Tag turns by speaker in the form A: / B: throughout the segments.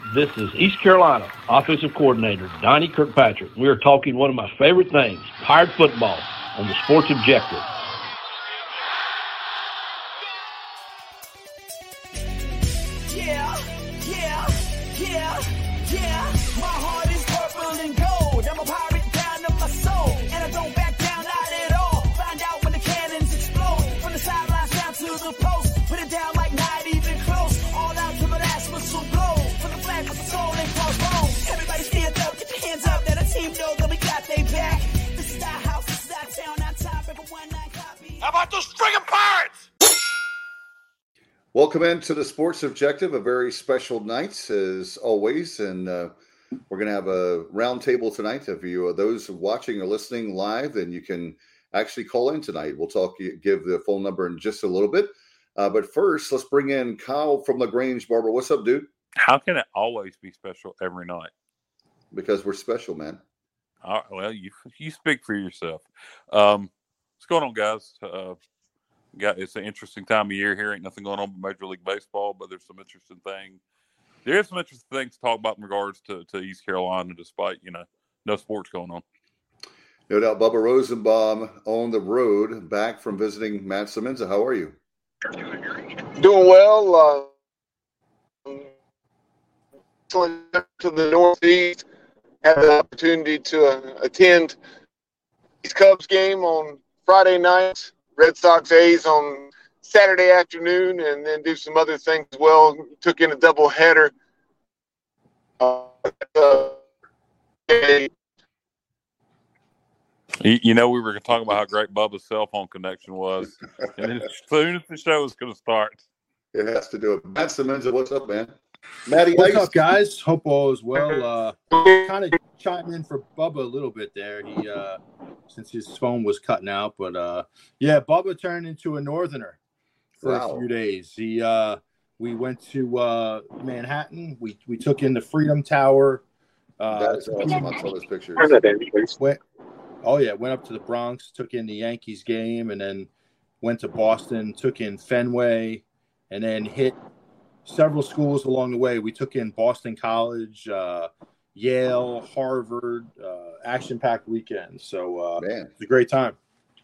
A: This is East Carolina Offensive Coordinator Donnie Kirkpatrick. We are talking one of my favorite things, Pirate football, on the Sports Objective.
B: My heart is purple and gold. I'm a pirate down of my soul, and I don't back down not at all. Find out when the cannons explode, from the sidelines down to the post. Put it down like not even close. All out to the last whistle blow. From the flag with the soul and crossbones. Everybody stand up, get your hands up. That a team know that we got their back. This is our house, this is our town, our time. Break a 1-9 copy.
C: How about those friggin' Pirates?
D: Welcome into the Sports Objective, a very special night as always, and we're going to have a roundtable tonight. If you are those watching or listening live, then you can actually call in tonight. We'll give the phone number in just a little bit, but first, let's bring in Kyle from LaGrange. Barber, what's up, dude?
E: How can it always be special every night?
D: Because we're special, man.
E: Well, you speak for yourself. What's going on, guys? It's an interesting time of year here. Ain't nothing going on with Major League Baseball, but there's some interesting things. There is some interesting things to talk about in regards to East Carolina, despite no sports going on.
D: No doubt. Bubba Rosenbaum on the road, back from visiting Matt Semenza. How are you?
F: Doing well. To the Northeast, had the opportunity to attend East Cubs game on Friday night. Red Sox A's on Saturday afternoon, and then do some other things as well. Took in a double header.
E: We were going to talk about how great Bubba's cell phone connection was, and then as soon as the show was going to start,
D: it has to do it. Matt Semenza, what's up, man? Matty,
G: what's up, guys? Hope all is well. Kind of chime in for Bubba a little bit there. He since his phone was cutting out, but Bubba turned into a northerner for a few days. We went to Manhattan. We took in the Freedom Tower.
D: That is awesome. I saw those pictures.
G: Went up to the Bronx, took in the Yankees game, and then went to Boston, took in Fenway, and then hit several schools along the way. We took in Boston College, Yale, Harvard, action-packed weekend. So it's a great time.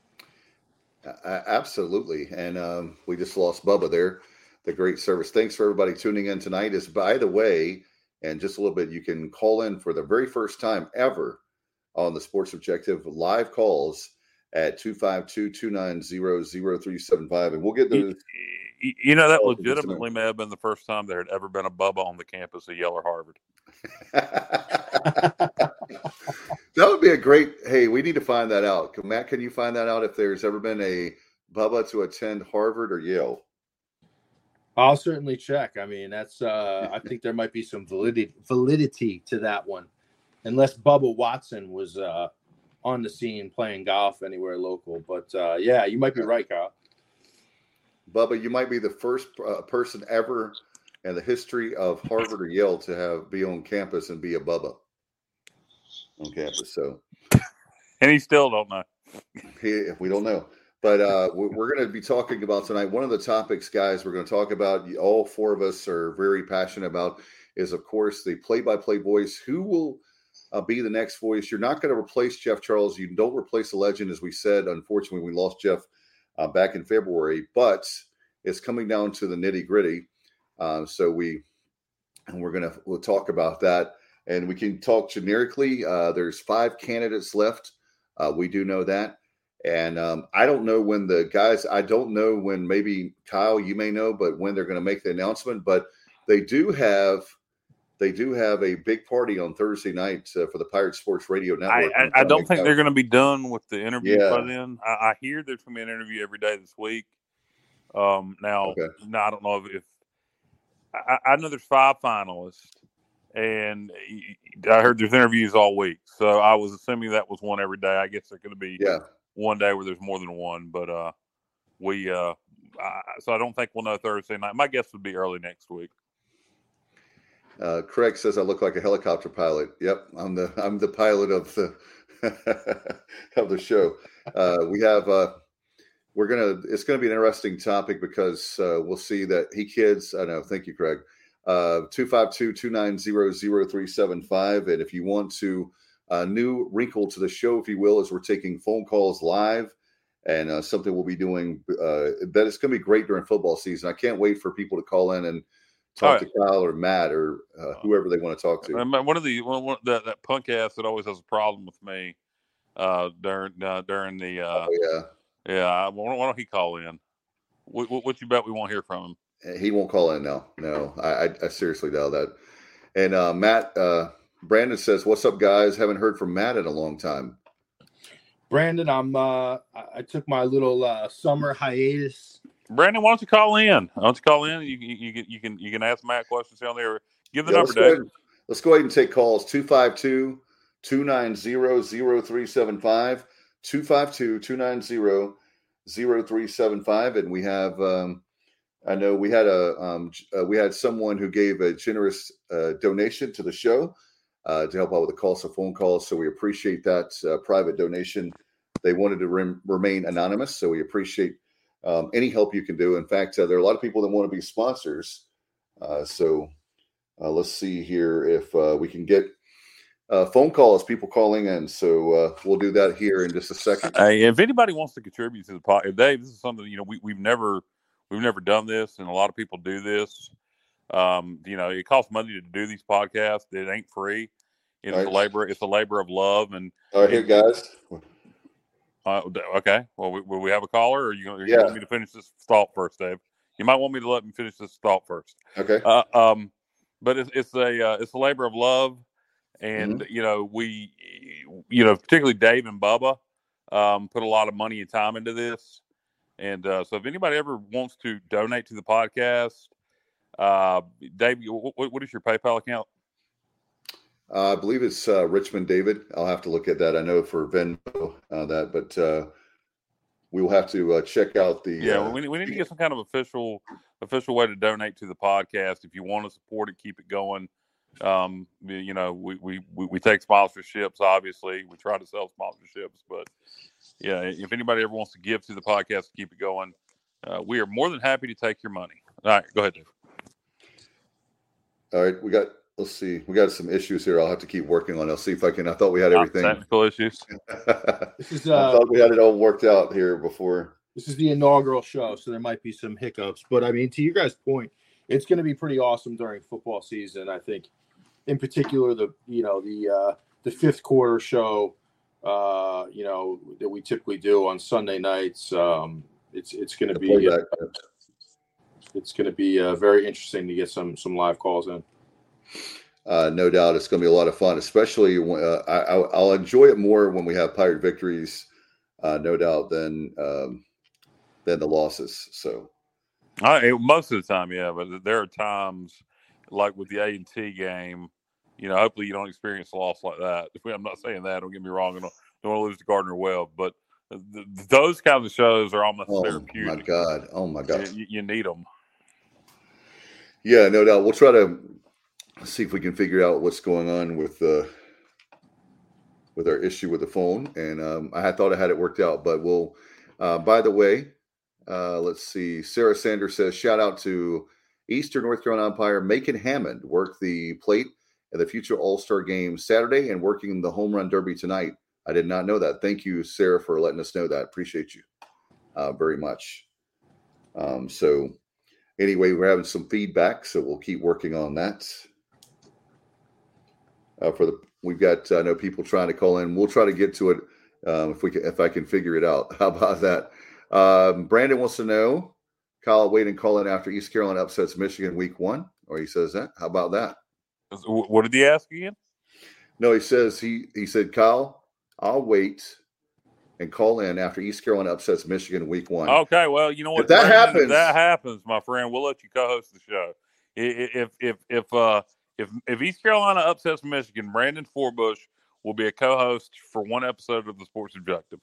D: Absolutely. And we just lost Bubba there. The great service. Thanks for everybody tuning in tonight. Is, by the way, and just a little bit, you can call in for the very first time ever on the Sports Objective live calls at 252-290-0375. And we'll get those.
E: That legitimately may have been the first time there had ever been a Bubba on the campus of Yale or Harvard.
D: That would be a great. Hey, we need to find that out. Matt, can you find that out if there's ever been a Bubba to attend Harvard or Yale?
G: I'll certainly check. I mean, that's. I think there might be some validity to that one, unless Bubba Watson was on the scene playing golf anywhere local. But you might be right, Kyle.
D: Bubba, you might be the first person ever in the history of Harvard or Yale to be on campus and be a Bubba on campus. So,
E: and he still don't know.
D: We don't know. But we're going to be talking about tonight. One of the topics, guys, we're going to talk about, all four of us are very passionate about, is, of course, the play-by-play voice. Who will be the next voice? You're not going to replace Jeff Charles. You don't replace the legend, as we said. Unfortunately, we lost Jeff back in February, but it's coming down to the nitty-gritty. So we'll talk about that, and we can talk generically. There's 5 candidates left. We do know that. And I don't know when I don't know when, maybe Kyle, you may know, but when they're going to make the announcement. But they do have a big party on Thursday night for the Pirate Sports Radio Network.
E: I don't think they're going to be done with the interview by then. I hear there's going to be an interview every day this week. I don't know if I know there's 5 finalists, and I heard there's interviews all week. So I was assuming that was one every day. I guess there's going to be one day where there's more than one, but so I don't think we'll know Thursday night. My guess would be early next week.
D: Craig says I look like a helicopter pilot. Yep, I'm the pilot of the of the show. It's gonna be an interesting topic because we'll see that I know. Thank you, Craig. 252-290-0375. And if you want to, new wrinkle to the show, if you will, is we're taking phone calls live, and something we'll be doing that is going to be great during football season. I can't wait for people to call in and talk to Kyle or Matt or whoever they want to talk to.
E: That punk ass that always has a problem with me during the why don't he call in? What you bet we won't hear from him?
D: He won't call in. No. I seriously doubt that. And Matt, Brandon says, "What's up, guys? Haven't heard from Matt in a long time."
G: Brandon, I took my little summer hiatus.
E: Brandon, why don't you call in? You can ask Matt questions down there. Give the number, Dave.
D: Let's go ahead and take calls. 252-290-0375. 252-290-0375. And we have I know we had we had someone who gave a generous donation to the show to help out with the calls or phone calls. So we appreciate that private donation. They wanted to remain anonymous, so we appreciate any help you can do. In fact, there are a lot of people that want to be sponsors. So let's see here if we can get phone calls, people calling in. So we'll do that here in just a second.
E: Hey, if anybody wants to contribute to the podcast, Dave, this is something we've never done this, and a lot of people do this. It costs money to do these podcasts. It ain't free. It's a labor. It's a labor of love. And
D: all right, here, guys.
E: Okay. Well, will we have a caller, or you want me to finish this thought first, Dave? You might want me to let me finish this thought first.
D: Okay.
E: But it's a labor of love, and we particularly Dave and Bubba put a lot of money and time into this, and so if anybody ever wants to donate to the podcast, Dave, what is your PayPal account?
D: I believe it's Richmond David. I'll have to look at that. I know for Venmo but we will have to check out the.
E: We need to get some kind of official way to donate to the podcast. If you want to support it, keep it going. We take sponsorships. Obviously, we try to sell sponsorships, but if anybody ever wants to give to the podcast to keep it going, we are more than happy to take your money. All right, go ahead, Dave.
D: All right, let's see. We got some issues here. I'll have to keep working on it. I'll see if I can. I thought we had everything.
E: Technical issues.
D: I thought we had it all worked out here before.
G: This is the inaugural show, so there might be some hiccups. But I mean, to you guys' point, it's going to be pretty awesome during football season. I think, in particular, the fifth quarter show, that we typically do on Sunday nights. It's going to be very interesting to get some live calls in.
D: No doubt, it's going to be a lot of fun, especially when, I'll enjoy it more when we have Pirate victories, no doubt, than the losses. So,
E: most of the time, yeah, but there are times like with the A&T game. Hopefully you don't experience a loss like that. I'm not saying that. Don't get me wrong. I don't want to lose to Gardner Webb, but those kinds of shows are almost therapeutic.
D: Oh my God!
E: You need them.
D: Yeah, no doubt. We'll try to see if we can figure out what's going on with our issue with the phone. And I thought I had it worked out, but we'll. By the way, let's see. Sarah Sanders says, "Shout out to Eastern North Carolina umpire Macon Hammond. Worked the plate at the future All-Star game Saturday and working the home run derby tonight. I did not know that. Thank you, Sarah, for letting us know that. Appreciate you very much." So anyway, we're having some feedback, so we'll keep working on that. We've got I know people trying to call in. We'll try to get to it if I can figure it out. How about that? Brandon wants to know, Kyle wait and call in after East Carolina upsets Michigan week 1, or he says that. How about that?
E: What did he ask again?
D: No, he says he said, Kyle, I'll wait and call in after East Carolina upsets Michigan week 1.
E: Okay, well, you know what?
D: If that
E: happens, my friend, we'll let you co-host the show. If East Carolina upsets Michigan, Brandon Forbush will be a co-host for one episode of the Sports Objective.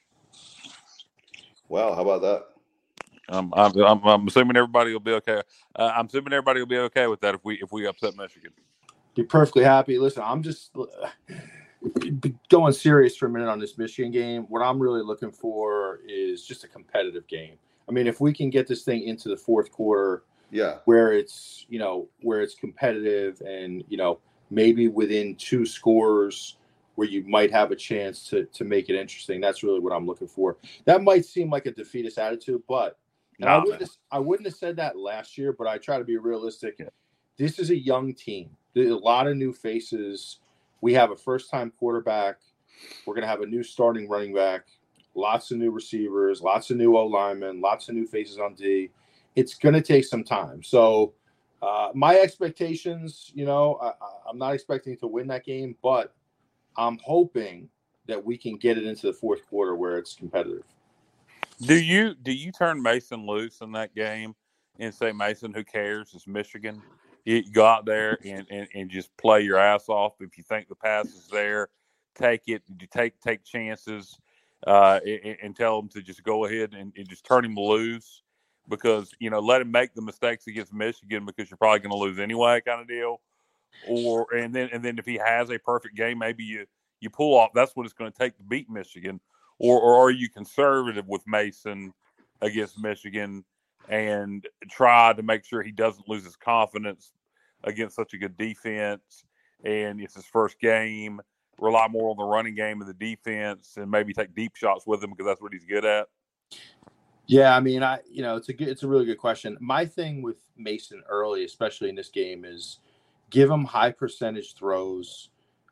D: Wow, how about that?
E: I'm assuming everybody will be okay. I'm assuming everybody will be okay with that if we upset Michigan.
G: Be perfectly happy. Listen, I'm just going serious for a minute on this Michigan game. What I'm really looking for is just a competitive game. I mean, if we can get this thing into the fourth quarter,
D: Yeah.
G: Where it's, where it's competitive and, maybe within 2 scores where you might have a chance to make it interesting. That's really what I'm looking for. That might seem like a defeatist attitude, but I wouldn't have said that last year, but I try to be realistic.
E: Yeah.
G: This is a young team. There's a lot of new faces. We have a first-time quarterback. We're going to have a new starting running back, lots of new receivers, lots of new O-linemen, lots of new faces on D. It's going to take some time. So my expectations, I'm not expecting to win that game, but I'm hoping that we can get it into the fourth quarter where it's competitive.
E: Do you turn Mason loose in that game and say, Mason, who cares? It's Michigan. You go out there and just play your ass off. If you think the pass is there, take it. You take chances and tell them to just go ahead and just turn him loose because, let him make the mistakes against Michigan because you're probably going to lose anyway kind of deal. And then if he has a perfect game, maybe you pull off. That's what it's going to take to beat Michigan. Or are you conservative with Mason against Michigan and try to make sure he doesn't lose his confidence against such a good defense? And it's his first game. Rely more on the running game and the defense, and maybe take deep shots with him because that's what he's good at.
G: Yeah, I mean, it's a really good question. My thing with Mason early, especially in this game, is give him high percentage throws.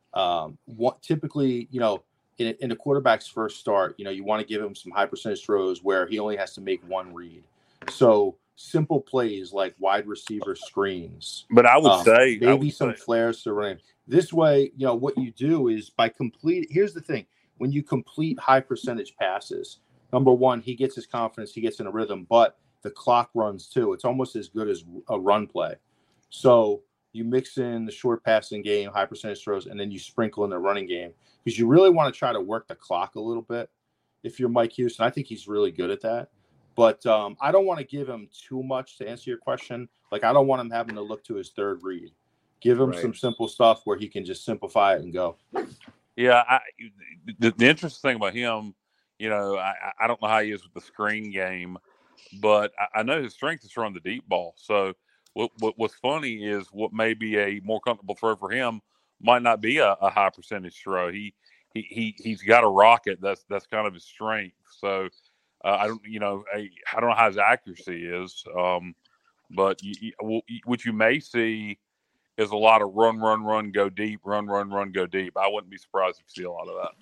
G: Typically, in a quarterback's first start, you want to give him some high percentage throws where he only has to make one read. So simple plays like wide receiver screens.
E: But I would say
G: maybe some flares to run. This way, what you do is here's the thing. When you complete high percentage passes, number one, he gets his confidence, he gets in a rhythm, but the clock runs too. It's almost as good as a run play. So you mix in the short passing game, high percentage throws, and then you sprinkle in the running game because you really want to try to work the clock a little bit. If you're Mike Houston, I think he's really good at that. But I don't want to give him too much to answer your question. Like, I don't want him having to look to his third read. Give him some simple stuff where he can just simplify it and go.
E: Yeah, the interesting thing about him, I don't know how he is with the screen game, but I know his strength is throwing the deep ball. So what's funny is what may be a more comfortable throw for him might not be a high percentage throw. He's got a rocket. That's kind of his strength. So I don't know how his accuracy is. But what you may see is a lot of run, go deep, run, go deep. I wouldn't be surprised if you see a lot of that.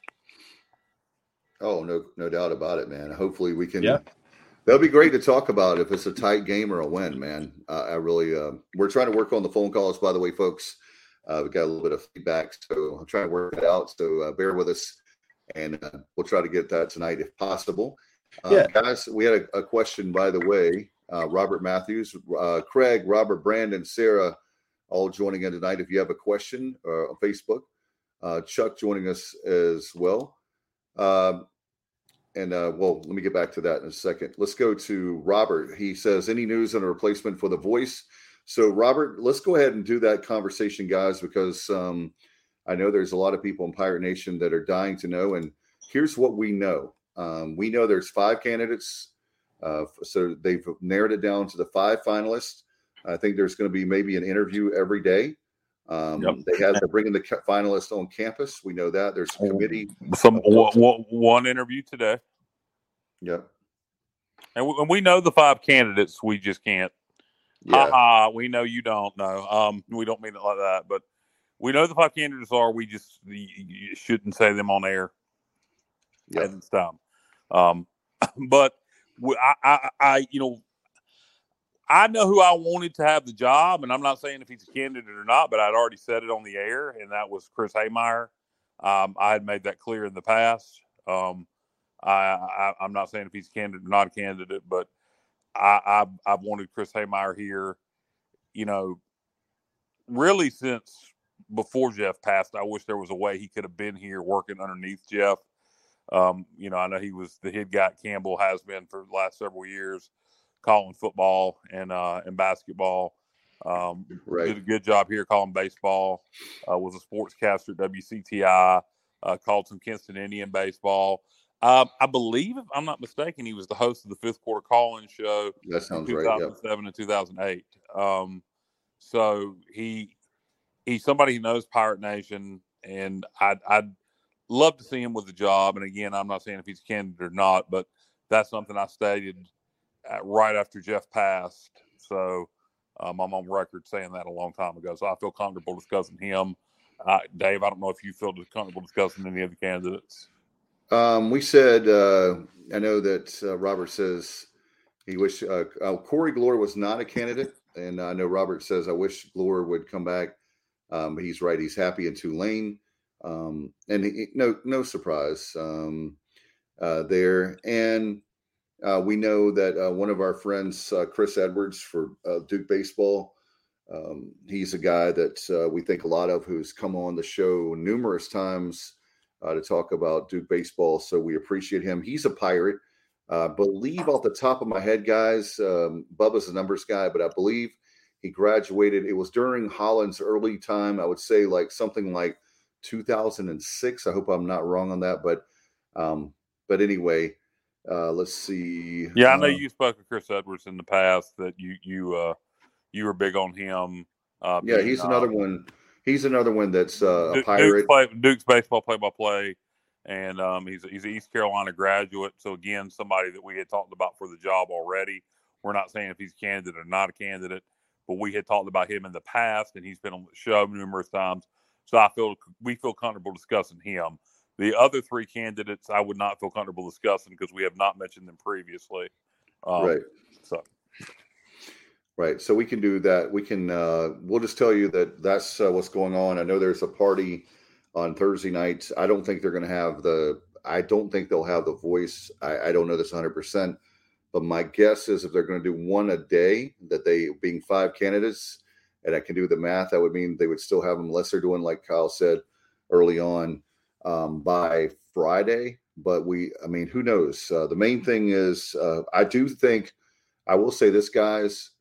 D: Oh, no doubt about it, man. Hopefully we can. Yeah. That'll be great to talk about if it's a tight game or a win, man. I really, we're trying to work on the phone calls, by the way, folks. We got a little bit of feedback, so I'm trying to work it out. So bear with us, and we'll try to get that tonight if possible. Guys, we had a question, by the way. Robert Matthews, Craig, Robert, Brandon, Sarah, all joining in tonight. If you have a question on Facebook, Chuck joining us as well. Well, let me get back to that in a second. Let's go to Robert. He says, any news on a replacement for The Voice? So, Robert, let's go ahead and do that conversation, guys, because I know there's a lot of people in Pirate Nation that are dying to know. And here's what we know. We know there's 5 candidates. So they've narrowed it down to the 5 finalists. I think there's going to be maybe an interview every day. They're bringing the finalists on campus. We know that there's a committee.
E: One interview today.
D: Yep.
E: And we know the 5 candidates. We just can't. Yeah. We know you don't know. We don't mean it like that, but we know the 5 candidates are. We just you shouldn't say them on air.
D: Yeah.
E: At this time. But I know who I wanted to have the job, and I'm not saying if he's a candidate or not, but I'd already said it on the air, and that was Chris Haymeyer. I had made that clear in the past. I'm not saying if he's a candidate or not a candidate, but I've wanted Chris Haymeyer here, really since before Jeff passed. I wish there was a way he could have been here working underneath Jeff. I know he was the head guy at Campbell, has been for the last several years, calling football and basketball. Did a good job here calling baseball. Was a sportscaster at WCTI. Called some Kinston Indian baseball. I believe, if I'm not mistaken, he was the host of the Fifth Quarter Call-In show.
D: That sounds
E: in 2007 and 2008. So he's somebody who knows Pirate Nation, and I'd love to see him with a job. And again, I'm not saying if he's a candidate or not, but that's something I stated right after Jeff passed. So I'm on record saying that a long time ago. So I feel comfortable discussing him. Dave, I don't know if you feel comfortable discussing any of the candidates.
D: We said, I know that Robert says he wished Corey Glore was not a candidate. And I know Robert says, I wish Glore would come back. But he's right. He's happy in Tulane. And no surprise there. And we know that one of our friends, Chris Edwards for Duke Baseball, he's a guy that we think a lot of, who's come on the show numerous times to talk about Duke baseball. So we appreciate him. He's a Pirate. Believe off the top of my head, guys, Bubba's a numbers guy, but I believe he graduated. It was during Holland's early time. I would say like something like 2006. I hope I'm not wrong on that. But anyway, let's see.
E: Yeah, I know you spoke with Chris Edwards in the past, that you were big on him.
D: Yeah, he's another one. He's another one that's a Pirate.
E: Duke's baseball play-by-play, and he's an East Carolina graduate. So again, somebody that we had talked about for the job already. We're not saying if he's a candidate or not a candidate, but we had talked about him in the past, and he's been on the show numerous times. So we feel comfortable discussing him. The other three candidates, I would not feel comfortable discussing because we have not mentioned them previously.
D: Right. Right. So we can do that. We can, we'll just tell you that that's what's going on. I know there's a party on Thursday night. I don't think they're going to have I don't think they'll have the voice. I don't know this 100%, but my guess is if they're going to do one a day, that they being 5 candidates, and I can do the math, that would mean they would still have them, unless they're doing, like Kyle said early on, by Friday. But who knows? The main thing is, I will say this, guys,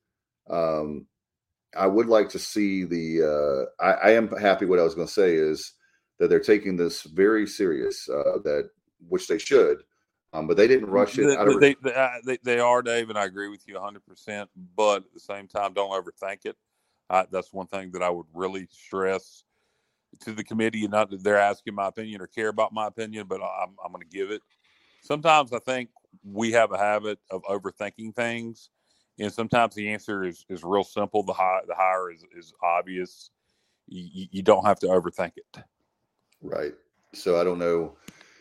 D: I would like to see I am happy. What I was going to say is that they're taking this very serious, which they should, but they didn't rush it.
E: They are, Dave, and I agree with you 100%. But at the same time, don't overthink it. That's one thing that I would really stress to the committee. Not that they're asking my opinion or care about my opinion, but I'm going to give it. Sometimes I think we have a habit of overthinking things. And sometimes the answer is real simple. The hire is obvious. You don't have to overthink it.
D: Right. So I don't know.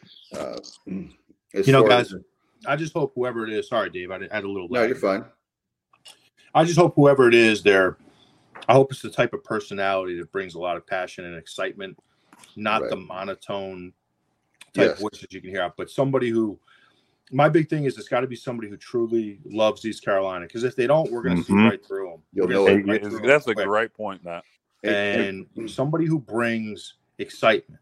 G: Guys, I just hope whoever it is. Sorry, Dave. I had a little.
D: No, you're fine.
G: I just hope whoever it is, I hope it's the type of personality that brings a lot of passion and excitement, not the monotone type voices you can hear out, but somebody who. My big thing is it's got to be somebody who truly loves East Carolina, because if they don't, we're going to see right through them.
E: That's a great point, Matt.
G: And somebody who brings excitement.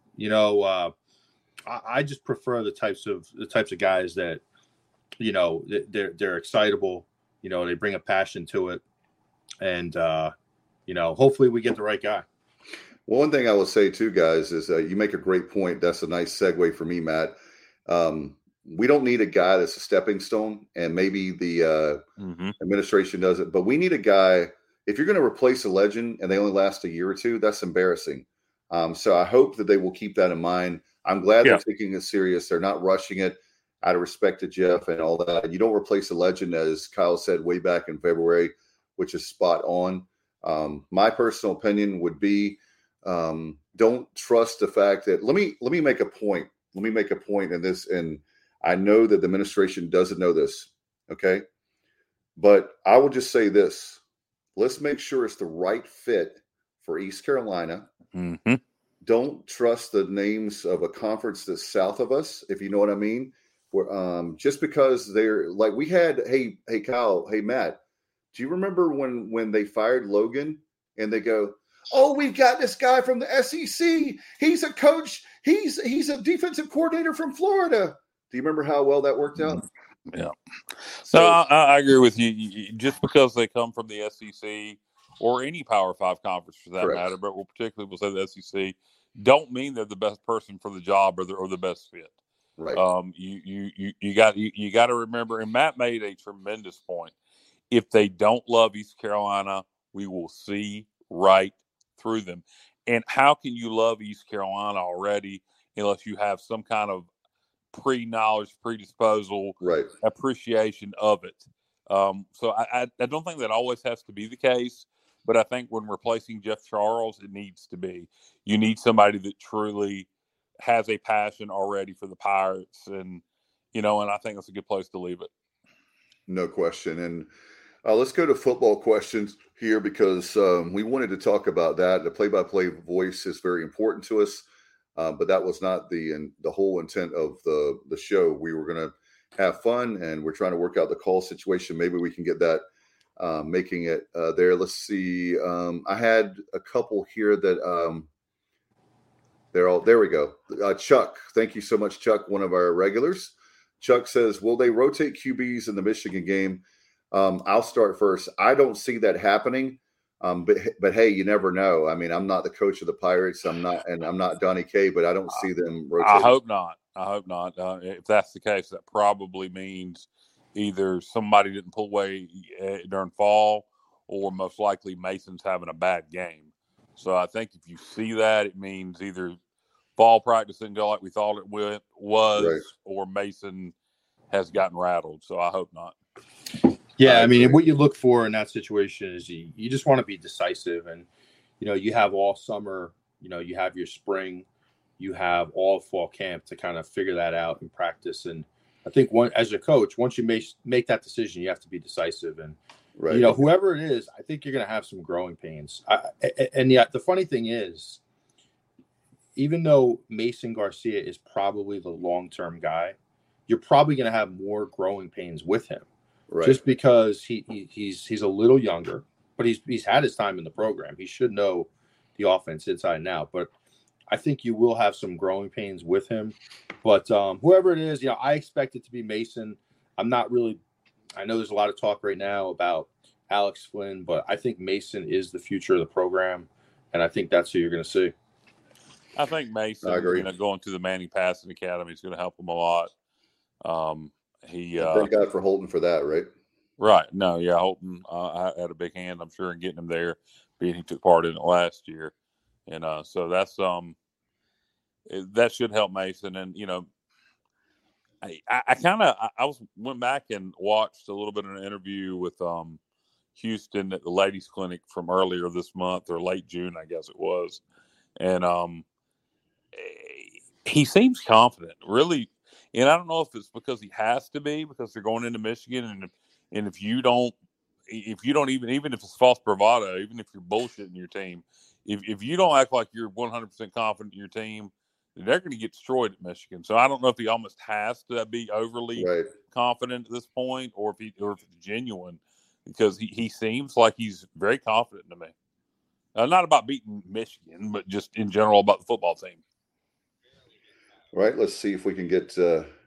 G: I just prefer the types of guys that, they're excitable. They bring a passion to it, and hopefully we get the right guy.
D: Well, one thing I will say too, guys, is you make a great point. That's a nice segue for me, Matt. We don't need a guy that's a stepping stone, and maybe the administration does it, but we need a guy. If you're going to replace a legend and they only last a year or two, that's embarrassing. So I hope that they will keep that in mind. I'm glad they're taking it serious. They're not rushing it out of respect to Jeff and all that. You don't replace a legend, as Kyle said way back in February, which is spot on. My personal opinion would be, don't trust the fact that, let me make a point. Let me make a point in this, and I know that the administration doesn't know this, okay? But I will just say this. Let's make sure it's the right fit for East Carolina.
E: Mm-hmm.
D: Don't trust the names of a conference that's south of us, if you know what I mean. Where, just because they're like, we had, hey Kyle, hey Matt, do you remember when they fired Logan and they go, oh, we've got this guy from the SEC. He's a coach. He's a defensive coordinator from Florida. Do you remember how well that worked out?
E: Yeah. So I agree with you. Just because they come from the SEC or any Power 5 conference for that matter, but particularly we'll say the SEC, don't mean they're the best person for the job or the best fit.
D: Right.
E: You got to remember, and Matt made a tremendous point. If they don't love East Carolina, we will see right through them. And how can you love East Carolina already unless you have some kind of pre-knowledge, predisposal,
D: right,
E: appreciation of it? So I don't think that always has to be the case, but I think when replacing Jeff Charles, it needs to be. You need somebody that truly has a passion already for the Pirates, and and I think that's a good place to leave it.
D: No question. And let's go to football questions here because we wanted to talk about that. The play-by-play voice is very important to us, but that was not the whole intent of the show. We were going to have fun, and we're trying to work out the call situation. Maybe we can get that making it there. Let's see. I had a couple here that there we go. Chuck, thank you so much, Chuck, one of our regulars. Chuck says, will they rotate QBs in the Michigan game? I'll start first. I don't see that happening, but hey, you never know. I mean, I'm not the coach of the Pirates. I'm not Donnie K, but I don't see them rotating.
E: I hope not. If that's the case, that probably means either somebody didn't pull away during fall, or most likely Mason's having a bad game. So I think if you see that, it means either fall practice didn't go like we thought it was, right, or Mason has gotten rattled. So I hope not.
G: Yeah, I mean, what you look for in that situation is you just want to be decisive, and you have all summer, you have your spring, you have all fall camp to kind of figure that out in practice. And I think as a coach, once you make that decision, you have to be decisive. And
D: right,
G: whoever it is, I think you're going to have some growing pains. And yet the funny thing is, even though Mason Garcia is probably the long-term guy, you're probably going to have more growing pains with him.
D: Right.
G: Just because he's a little younger, but he's had his time in the program. He should know the offense inside and out. But I think you will have some growing pains with him. But whoever it is, I expect it to be Mason. I'm not really – I know there's a lot of talk right now about Alex Flynn, but I think Mason is the future of the program, and I think that's who you're going to see.
E: I think Mason, going to the Manning Passing Academy is going to help him a lot.
D: Thank God for Holton for that, right?
E: Right. No, yeah, Holton I had a big hand, I'm sure, in getting him there, being he took part in it last year. And so that's that should help Mason. And I went back and watched a little bit of an interview with Houston at the ladies clinic from earlier this month, or late June, I guess it was. And he seems confident, really. And I don't know if it's because he has to be, because they're going into Michigan, and if you don't even if it's false bravado, even if you're bullshitting your team, if you don't act like you're 100% confident in your team, they're going to get destroyed at Michigan. So I don't know if he almost has to be overly confident at this point, or if it's genuine, because he seems like he's very confident to me. Not about beating Michigan, but just in general about the football team.
D: Right. Let's see if we can get.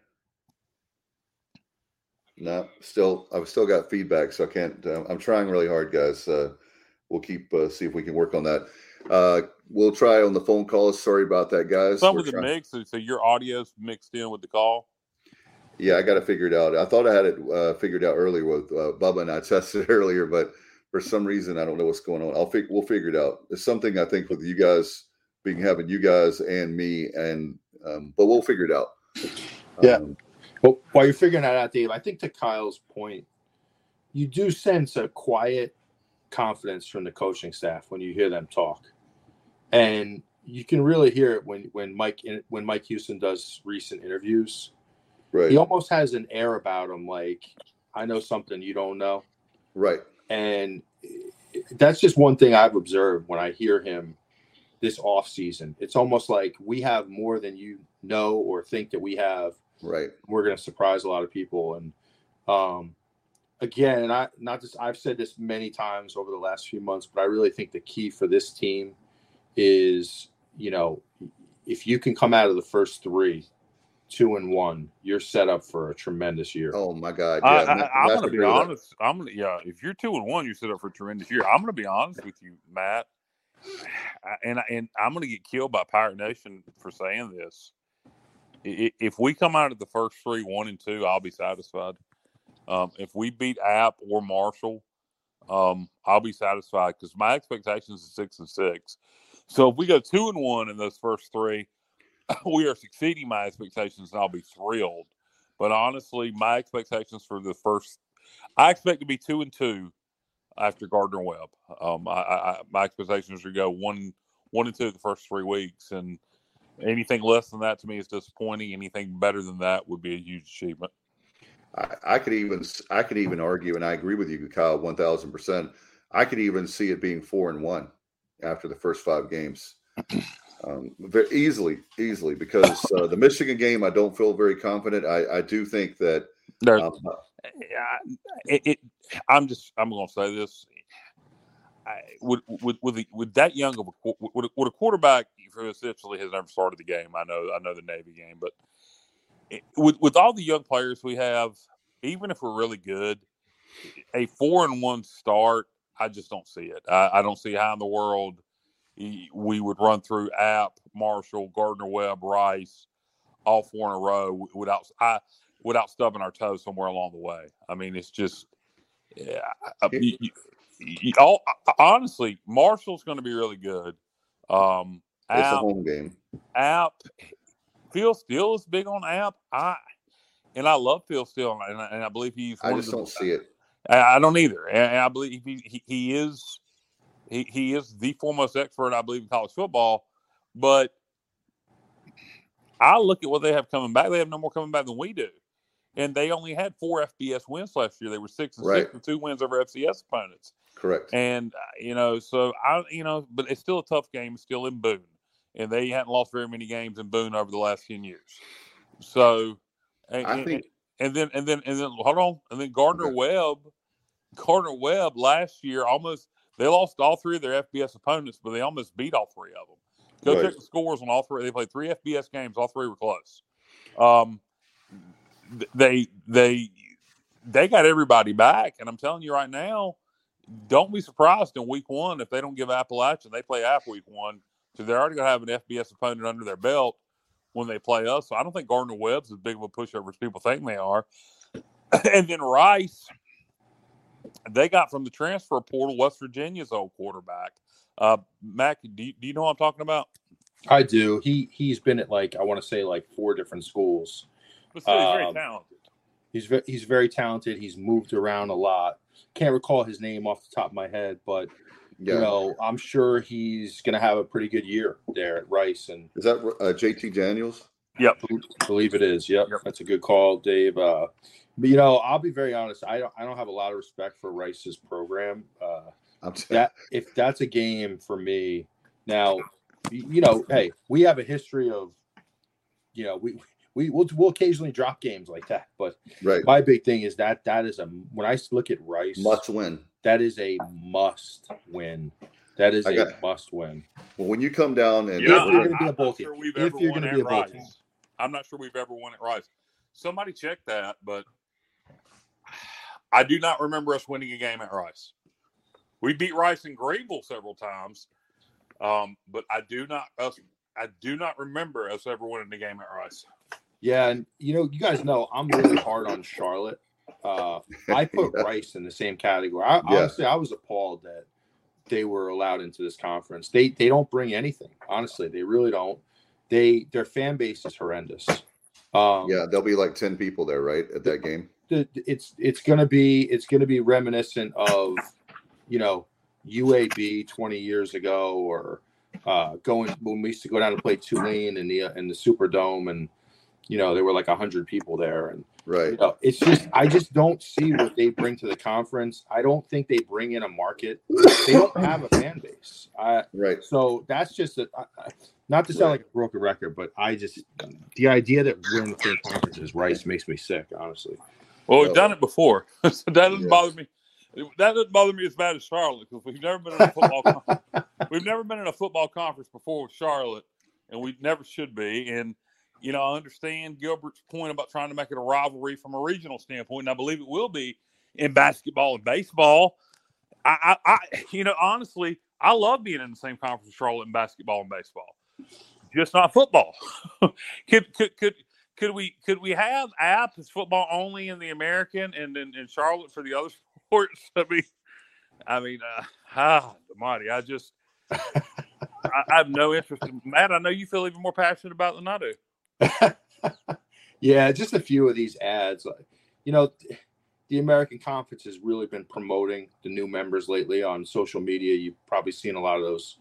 D: No, I've still got feedback, so I can't. I'm trying really hard, guys. We'll keep see if we can work on that. We'll try on the phone calls. Sorry about that, guys.
E: Some of the mix, so your audio's mixed in with the call.
D: Yeah, I got to figure it out. I thought I had it figured out earlier with Bubba, and I tested it earlier, but for some reason I don't know what's going on. We'll figure it out. It's something I think with you guys having you guys and me, and but we'll figure it out.
G: Yeah. Well, while you're figuring that out, Dave, I think to Kyle's point, you do sense a quiet confidence from the coaching staff when you hear them talk, and you can really hear it when Mike Houston does recent interviews.
D: Right.
G: He almost has an air about him, like, I know something you don't know.
D: Right.
G: And that's just one thing I've observed when I hear him this off season. It's almost like we have more than you know or think that we have.
D: Right.
G: We're going to surprise a lot of people. And again, I've said this many times over the last few months, but I really think the key for this team is, if you can come out of the first 3 2-1, you're set up for a tremendous year.
D: Oh my God!
E: Yeah, I'm going to be honest. If you're 2-1, you're set up for a tremendous year. I'm going to be honest with you, Matt, and I'm going to get killed by Pirate Nation for saying this. If we come out of the first three 1-2, I'll be satisfied. If we beat App or Marshall, I'll be satisfied because my expectations are 6-6. So if we go 2-1 in those first three, we are exceeding my expectations, and I'll be thrilled. But honestly, my expectations for the first, I expect to be 2-2 after Gardner Webb. My expectations are to go 1-2 the first 3 weeks, and anything less than that to me is disappointing. Anything better than that would be a huge achievement.
D: I could even argue, and I agree with you, Kyle, 1,000%. I could even see it being 4-1 after the first 5 games. Very easily, because the Michigan game, I don't feel very confident. I do think that
E: I'm going to say this. With that young of a quarterback who essentially has never started the game. I know the Navy game, but with all the young players we have, even if we're really good, a 4-1 start, I just don't see it. I don't see how in the world we would run through App, Marshall, Gardner Webb, Rice, all 4 in a row without stubbing our toes somewhere along the way. I mean, it's just honestly, Marshall's going to be really good.
D: It's a home game.
E: App, Phil Steele is big on App. I love Phil Steele, and I believe he's.
D: I just don't see it.
E: I don't either, and I believe he is. He is the foremost expert, I believe, in college football. But I look at what they have coming back. They have no more coming back than we do, and they only had 4 FBS wins last year. They were 6-6 and 2 wins over FCS opponents.
D: Correct.
E: And so but it's still a tough game. It's still in Boone, and they hadn't lost very many games in Boone over the last 10 years. So, and then hold on, and then Gardner Webb last year they lost all 3 of their FBS opponents, but they almost beat all 3 of them. Go check the scores on all 3. They played 3 FBS games. All 3 were close. They got everybody back, and I'm telling you right now, don't be surprised in week 1 if they don't give Appalachian. They play App week 1, so they're already going to have an FBS opponent under their belt when they play us. So I don't think Gardner Webb's as big of a pushover as people think they are. And then Rice, they got from the transfer portal West Virginia's old quarterback. Mac, do you know what I'm talking about?
G: I do. He's been at I want to say 4 different schools.
E: But still, he's very talented.
G: He's very talented. He's moved around a lot. Can't recall his name off the top of my head, but I'm sure he's going to have a pretty good year there at Rice. And
D: is that JT Daniels?
E: Yep,
G: I believe it is. Yep, that's a good call, Dave. But I'll be very honest. I don't have a lot of respect for Rice's program. If that's a game for me now, hey, we have a history of, we'll occasionally drop games like that. But my big thing is that is when I look at Rice,
D: must win.
G: That is a must win. That is a must win.
D: Well, when you come down and
E: if you're going to be a bowl team, I'm not sure we've ever won at Rice. Somebody check that, but I do not remember us winning a game at Rice. We beat Rice in Greenville several times, but I do not remember us ever winning a game at Rice.
G: Yeah, and you guys know I'm really hard on Charlotte. I put Rice in the same category. Honestly, I was appalled that they were allowed into this conference. They don't bring anything. Honestly, they really don't. Their fan base is horrendous.
D: There'll be 10 people there, right, at that game.
G: It's gonna be reminiscent of UAB 20 years ago, or when we used to go down to play Tulane in the Superdome, and there were 100 people there, and it's just I just don't see what they bring to the conference. I don't think they bring in a market. They don't have a fan base. So that's just not to sound like a broken record, but the idea that we're in the same conference as Rice makes me sick, honestly.
E: Well, we've done it before, so that doesn't bother me. That doesn't bother me as bad as Charlotte, because we've never been in a football. We've never been in a football conference before with Charlotte, and we never should be. And I understand Gilbert's point about trying to make it a rivalry from a regional standpoint, and I believe it will be in basketball and baseball. Honestly, I love being in the same conference with Charlotte in basketball and baseball, just not football. Could we have App as football only in the American and in Charlotte for the other sports? I mean, Marty, I have no interest in Matt. I know you feel even more passionate about it than I
G: do. Yeah, just a few of these ads. You know, the American Conference has really been promoting the new members lately on social media. You've probably seen a lot of those.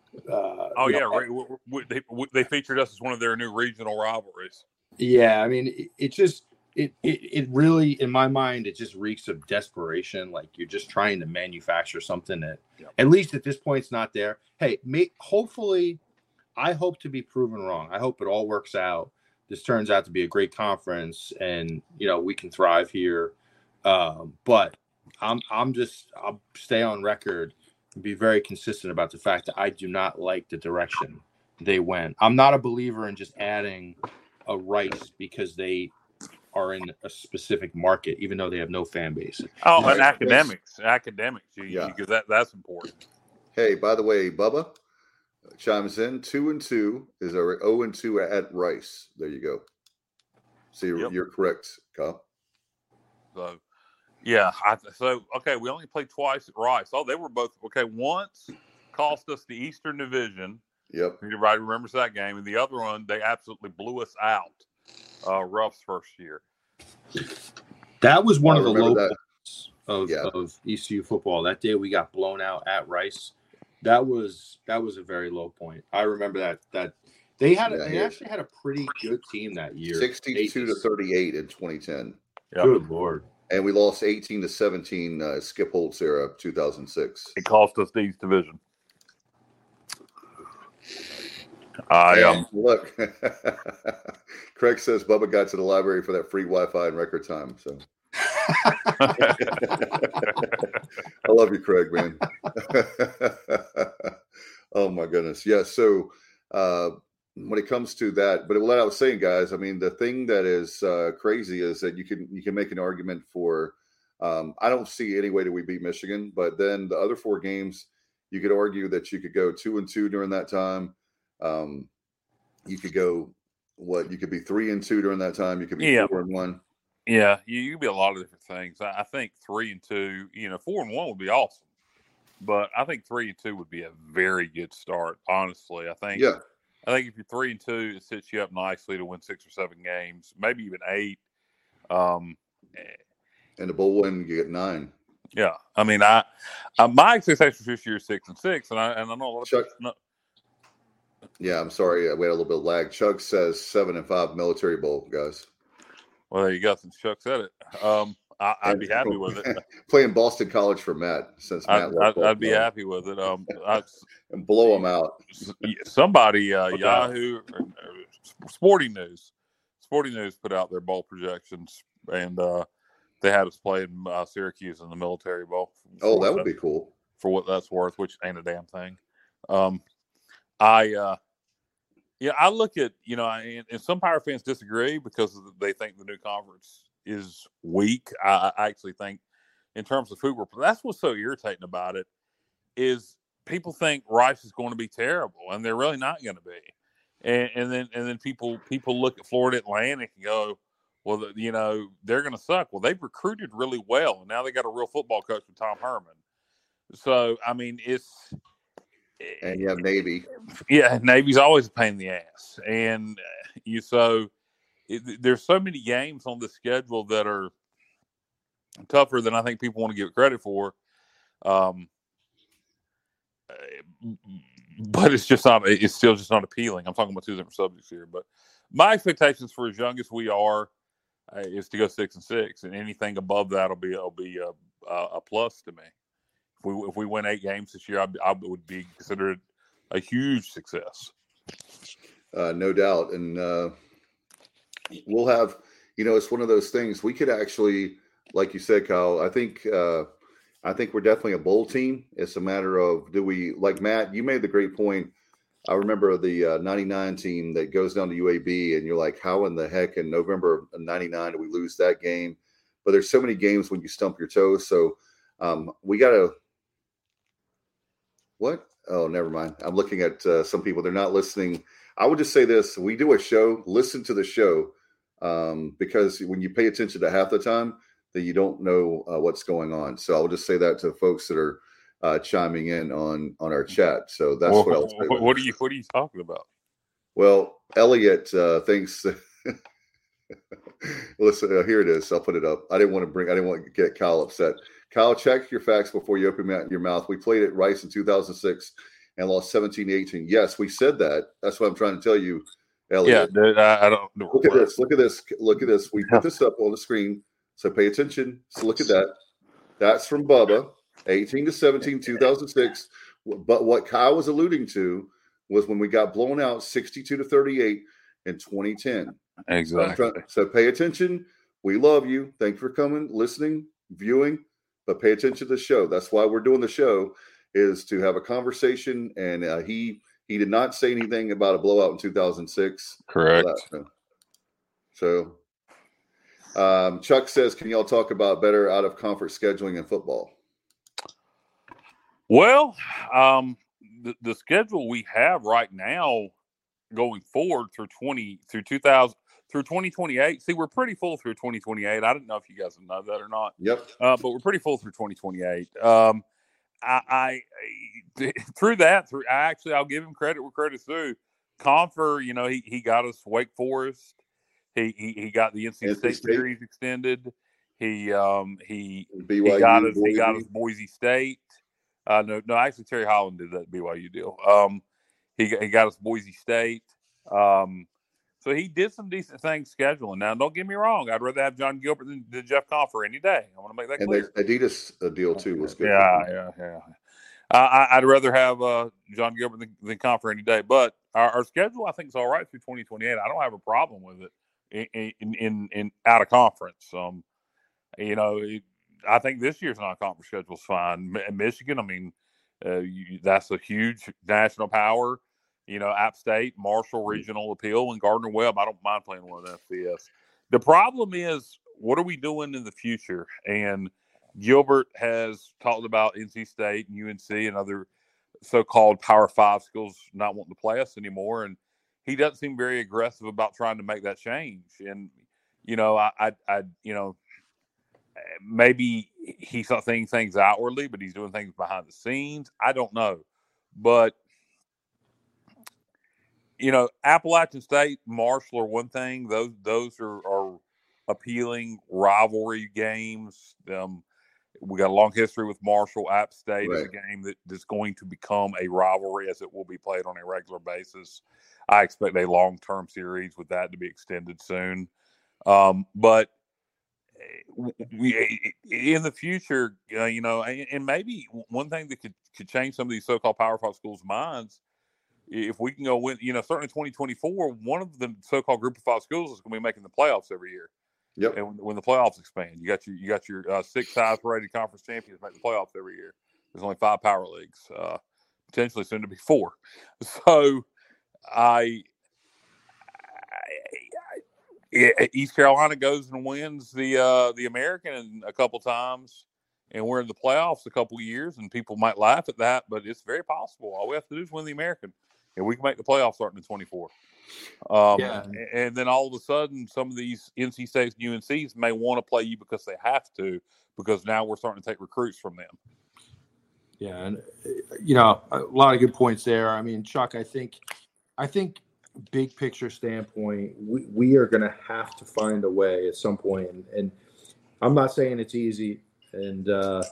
E: They featured us as one of their new regional rivalries.
G: Yeah, I mean, it really, in my mind, it just reeks of desperation. Like you're just trying to manufacture something that, at least at this point, it's not there. Hey, hopefully, I hope to be proven wrong. I hope it all works out. This turns out to be a great conference, and we can thrive here. But I'll stay on record and be very consistent about the fact that I do not like the direction they went. I'm not a believer in just adding a Rice because they are in a specific market, even though they have no fan base.
E: Oh, and academics, because that's important.
D: Hey, by the way, Bubba chimes in. 2-2 is our 0-2 at Rice. There you go. So you're correct, Kyle.
E: So, yeah. Okay, we only played twice at Rice. Oh, they were both okay. Once cost us the Eastern Division.
D: Yep.
E: Everybody remembers that game. And the other one, they absolutely blew us out. Ruff's first year.
G: That was one of the low points of ECU football. That day we got blown out at Rice. That was a very low point. I remember that they actually had a pretty good team that year.
D: 62-38 in 2010.
E: Yep.
G: Good Lord.
D: And we lost 18-17 Skip Holtz era of 2006.
E: It cost us the East Division.
D: Look, Craig says Bubba got to the library for that free Wi-Fi in record time. So I love you, Craig, man. Oh my goodness. Yeah. So when it comes to that, but what I was saying, guys, I mean, the thing that is crazy is that you can make an argument for, I don't see any way that we beat Michigan, but then the other 4 games, you could argue that you could go 2-2 during that time. You could go you could be 3-2 during that time. You could be 4-1.
E: Yeah, you could be a lot of different things. I think 3-2, 4-1 would be awesome, but I think 3-2 would be a very good start. Honestly, I think if you're 3-2, it sets you up nicely to win 6 or 7 games, maybe even 8.
D: And the bowl win, you get 9.
E: Yeah, I mean, my expectations this year is 6-6, and I know a lot of
D: Chuck. Yeah, I'm sorry. We had a little bit of lag. Chuck says 7-5 Military Bowl, guys.
E: Well, there you go. Since Chuck said it, I'd be happy with it.
D: Playing Boston College for Matt, since Matt
E: I'd be happy with it.
D: And blow them out.
E: Somebody, Yahoo, Sporting News put out their bowl projections, and they had us playing Syracuse in the Military Bowl.
D: Oh, that would be cool.
E: For what that's worth, which ain't a damn thing. I look at, and some Pirate fans disagree because they think the new conference is weak. I actually think in terms of who that's what's so irritating about it is people think Rice is going to be terrible, and they're really not going to be. And then people look at Florida Atlantic and go, well, they're going to suck. Well, they've recruited really well, and now they got a real football coach with Tom Herman. So, I mean,
D: and you have Navy.
E: Yeah, Navy's always a pain in the ass. And there's so many games on the schedule that are tougher than I think people want to give credit for. But it's still just not appealing. I'm talking about 2 different subjects here. But my expectations for as young as we are is to go 6-6, and anything above that will be a plus to me. If we win 8 games this year, I would be considered a huge success.
D: No doubt. And we'll have, it's one of those things we could actually, like you said, Kyle, I think we're definitely a bowl team. It's a matter of, do we, like Matt, you made the great point. I remember the 99 team that goes down to UAB, and you're like, how in the heck in November of 99 do we lose that game? But there's so many games when you stump your toes. So we got to, what? Oh, never mind. I'm looking at some people. They're not listening. I would just say this. We do a show. Listen to the show. because when you pay attention to half the time, then you don't know what's going on. So I'll just say that to folks that are chiming in on our chat. So that's what I'll say.
E: What are you talking about?
D: Well, Elliot thinks. Listen, here it is. I'll put it up. I didn't want to get Kyle upset. Kyle, check your facts before you open your mouth. We played at Rice in 2006 and lost 17-18. Yes, we said that. That's what I'm trying to tell you, Elliot.
E: Yeah, dude, I don't.
D: Look at this. Look at this. Look at this. We put this up on the screen, so pay attention. So look at that. That's from Bubba, 18-17, 2006. But what Kyle was alluding to was when we got blown out 62-38 in 2010.
E: Exactly.
D: So pay attention. We love you. Thank you for coming, listening, viewing, but pay attention to the show. That's why we're doing the show, is to have a conversation. And he did not say anything about a blowout in 2006.
E: Correct.
D: So Chuck says, can y'all talk about better out-of-conference scheduling in football?
E: Well, the schedule we have right now going forward through 2028. See, we're pretty full through 2028. I didn't know if you guys know that or not.
D: Yep.
E: But we're pretty full through 2028. I'll give him credit where credit's due. Confer, he got us Wake Forest. He got the NC State series extended. He got us Boise State. No, actually Terry Holland did that BYU deal. He got us Boise State. So he did some decent things scheduling. Now, don't get me wrong. I'd rather have John Gilbert than Jeff Confer any day. I want to make that clear.
D: And the Adidas deal, too, was good.
E: Yeah. I'd rather have John Gilbert than Confer any day. But our schedule, I think, is all right through 2028. I don't have a problem with it in out of conference. I think this year's non-conference schedule is fine. Michigan, that's a huge national power. App State, Marshall Regional Appeal, and Gardner-Webb. I don't mind playing one of the FCS. The problem is, what are we doing in the future? And Gilbert has talked about NC State and UNC and other so-called Power 5 schools not wanting to play us anymore. And he doesn't seem very aggressive about trying to make that change. And, maybe he's not saying things outwardly, but he's doing things behind the scenes. I don't know. But, Appalachian State, Marshall are one thing. Those are appealing rivalry games. We got a long history with Marshall. App State is a game that's going to become a rivalry as it will be played on a regular basis. I expect a long-term series with that to be extended soon. But in the future, and maybe one thing that could change some of these so-called Power 5 schools' minds, if we can go win, certainly 2024, one of the so-called Group of 5 schools is going to be making the playoffs every year.
D: Yep.
E: And when the playoffs expand, you got your 6 highest rated conference champions make the playoffs every year. There's only 5 power leagues, potentially soon to be 4. So East Carolina goes and wins the American a couple times, and we're in the playoffs a couple of years, and people might laugh at that, but it's very possible. All we have to do is win the American, and we can make the playoffs starting in 24. And then all of a sudden, some of these NC States and UNCs may want to play you because they have to, because now we're starting to take recruits from them.
G: Yeah, and a lot of good points there. Chuck, I think big picture standpoint, we are going to have to find a way at some point, and I'm not saying it's easy, and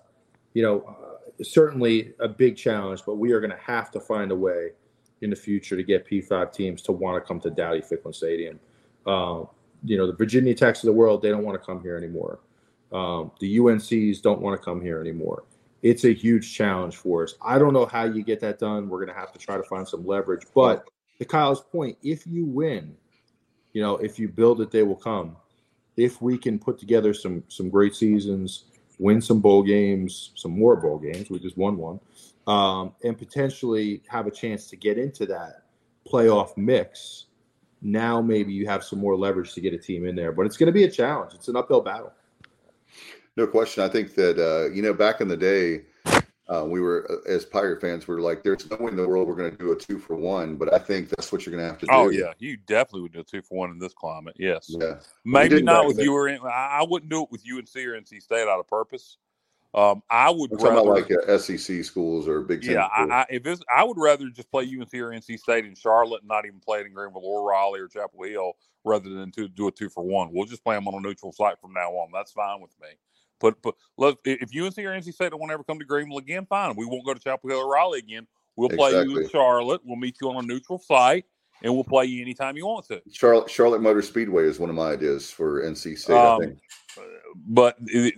G: certainly a big challenge, but we are going to have to find a way in the future to get P5 teams to want to come to Dowdy-Ficklen Stadium. The Virginia Techs of the world, they don't want to come here anymore. The UNCs don't want to come here anymore. It's a huge challenge for us. I don't know how you get that done. We're going to have to try to find some leverage. But to Kyle's point, if you win, if you build it, they will come. If we can put together some great seasons, win some bowl games, some more bowl games, we just won one, and potentially have a chance to get into that playoff mix, now maybe you have some more leverage to get a team in there. But it's going to be a challenge. It's an uphill battle.
D: No question. I think that, back in the day, we were, as Pirate fans, we were like, there's no way in the world we're going to do a 2-for-1, but I think that's what you're going to have to do.
E: Oh, yeah. You definitely would do a 2-for-1 in this climate. Yes.
D: Yeah.
E: Maybe not with you or I wouldn't do it with UNC or NC State out of purpose. I would
D: talking about like SEC schools or Big Ten.
E: Yeah, I would rather just play UNC or NC State in Charlotte and not even play it in Greenville or Raleigh or Chapel Hill rather than to do a 2-for-1. We'll just play them on a neutral site from now on. That's fine with me. But look, if UNC or NC State don't want to ever come to Greenville again, fine. We won't go to Chapel Hill or Raleigh again. We'll play you in Charlotte. We'll meet you on a neutral site, and we'll play you anytime you want to.
D: Charlotte Motor Speedway is one of my ideas for NC State, I think.
E: But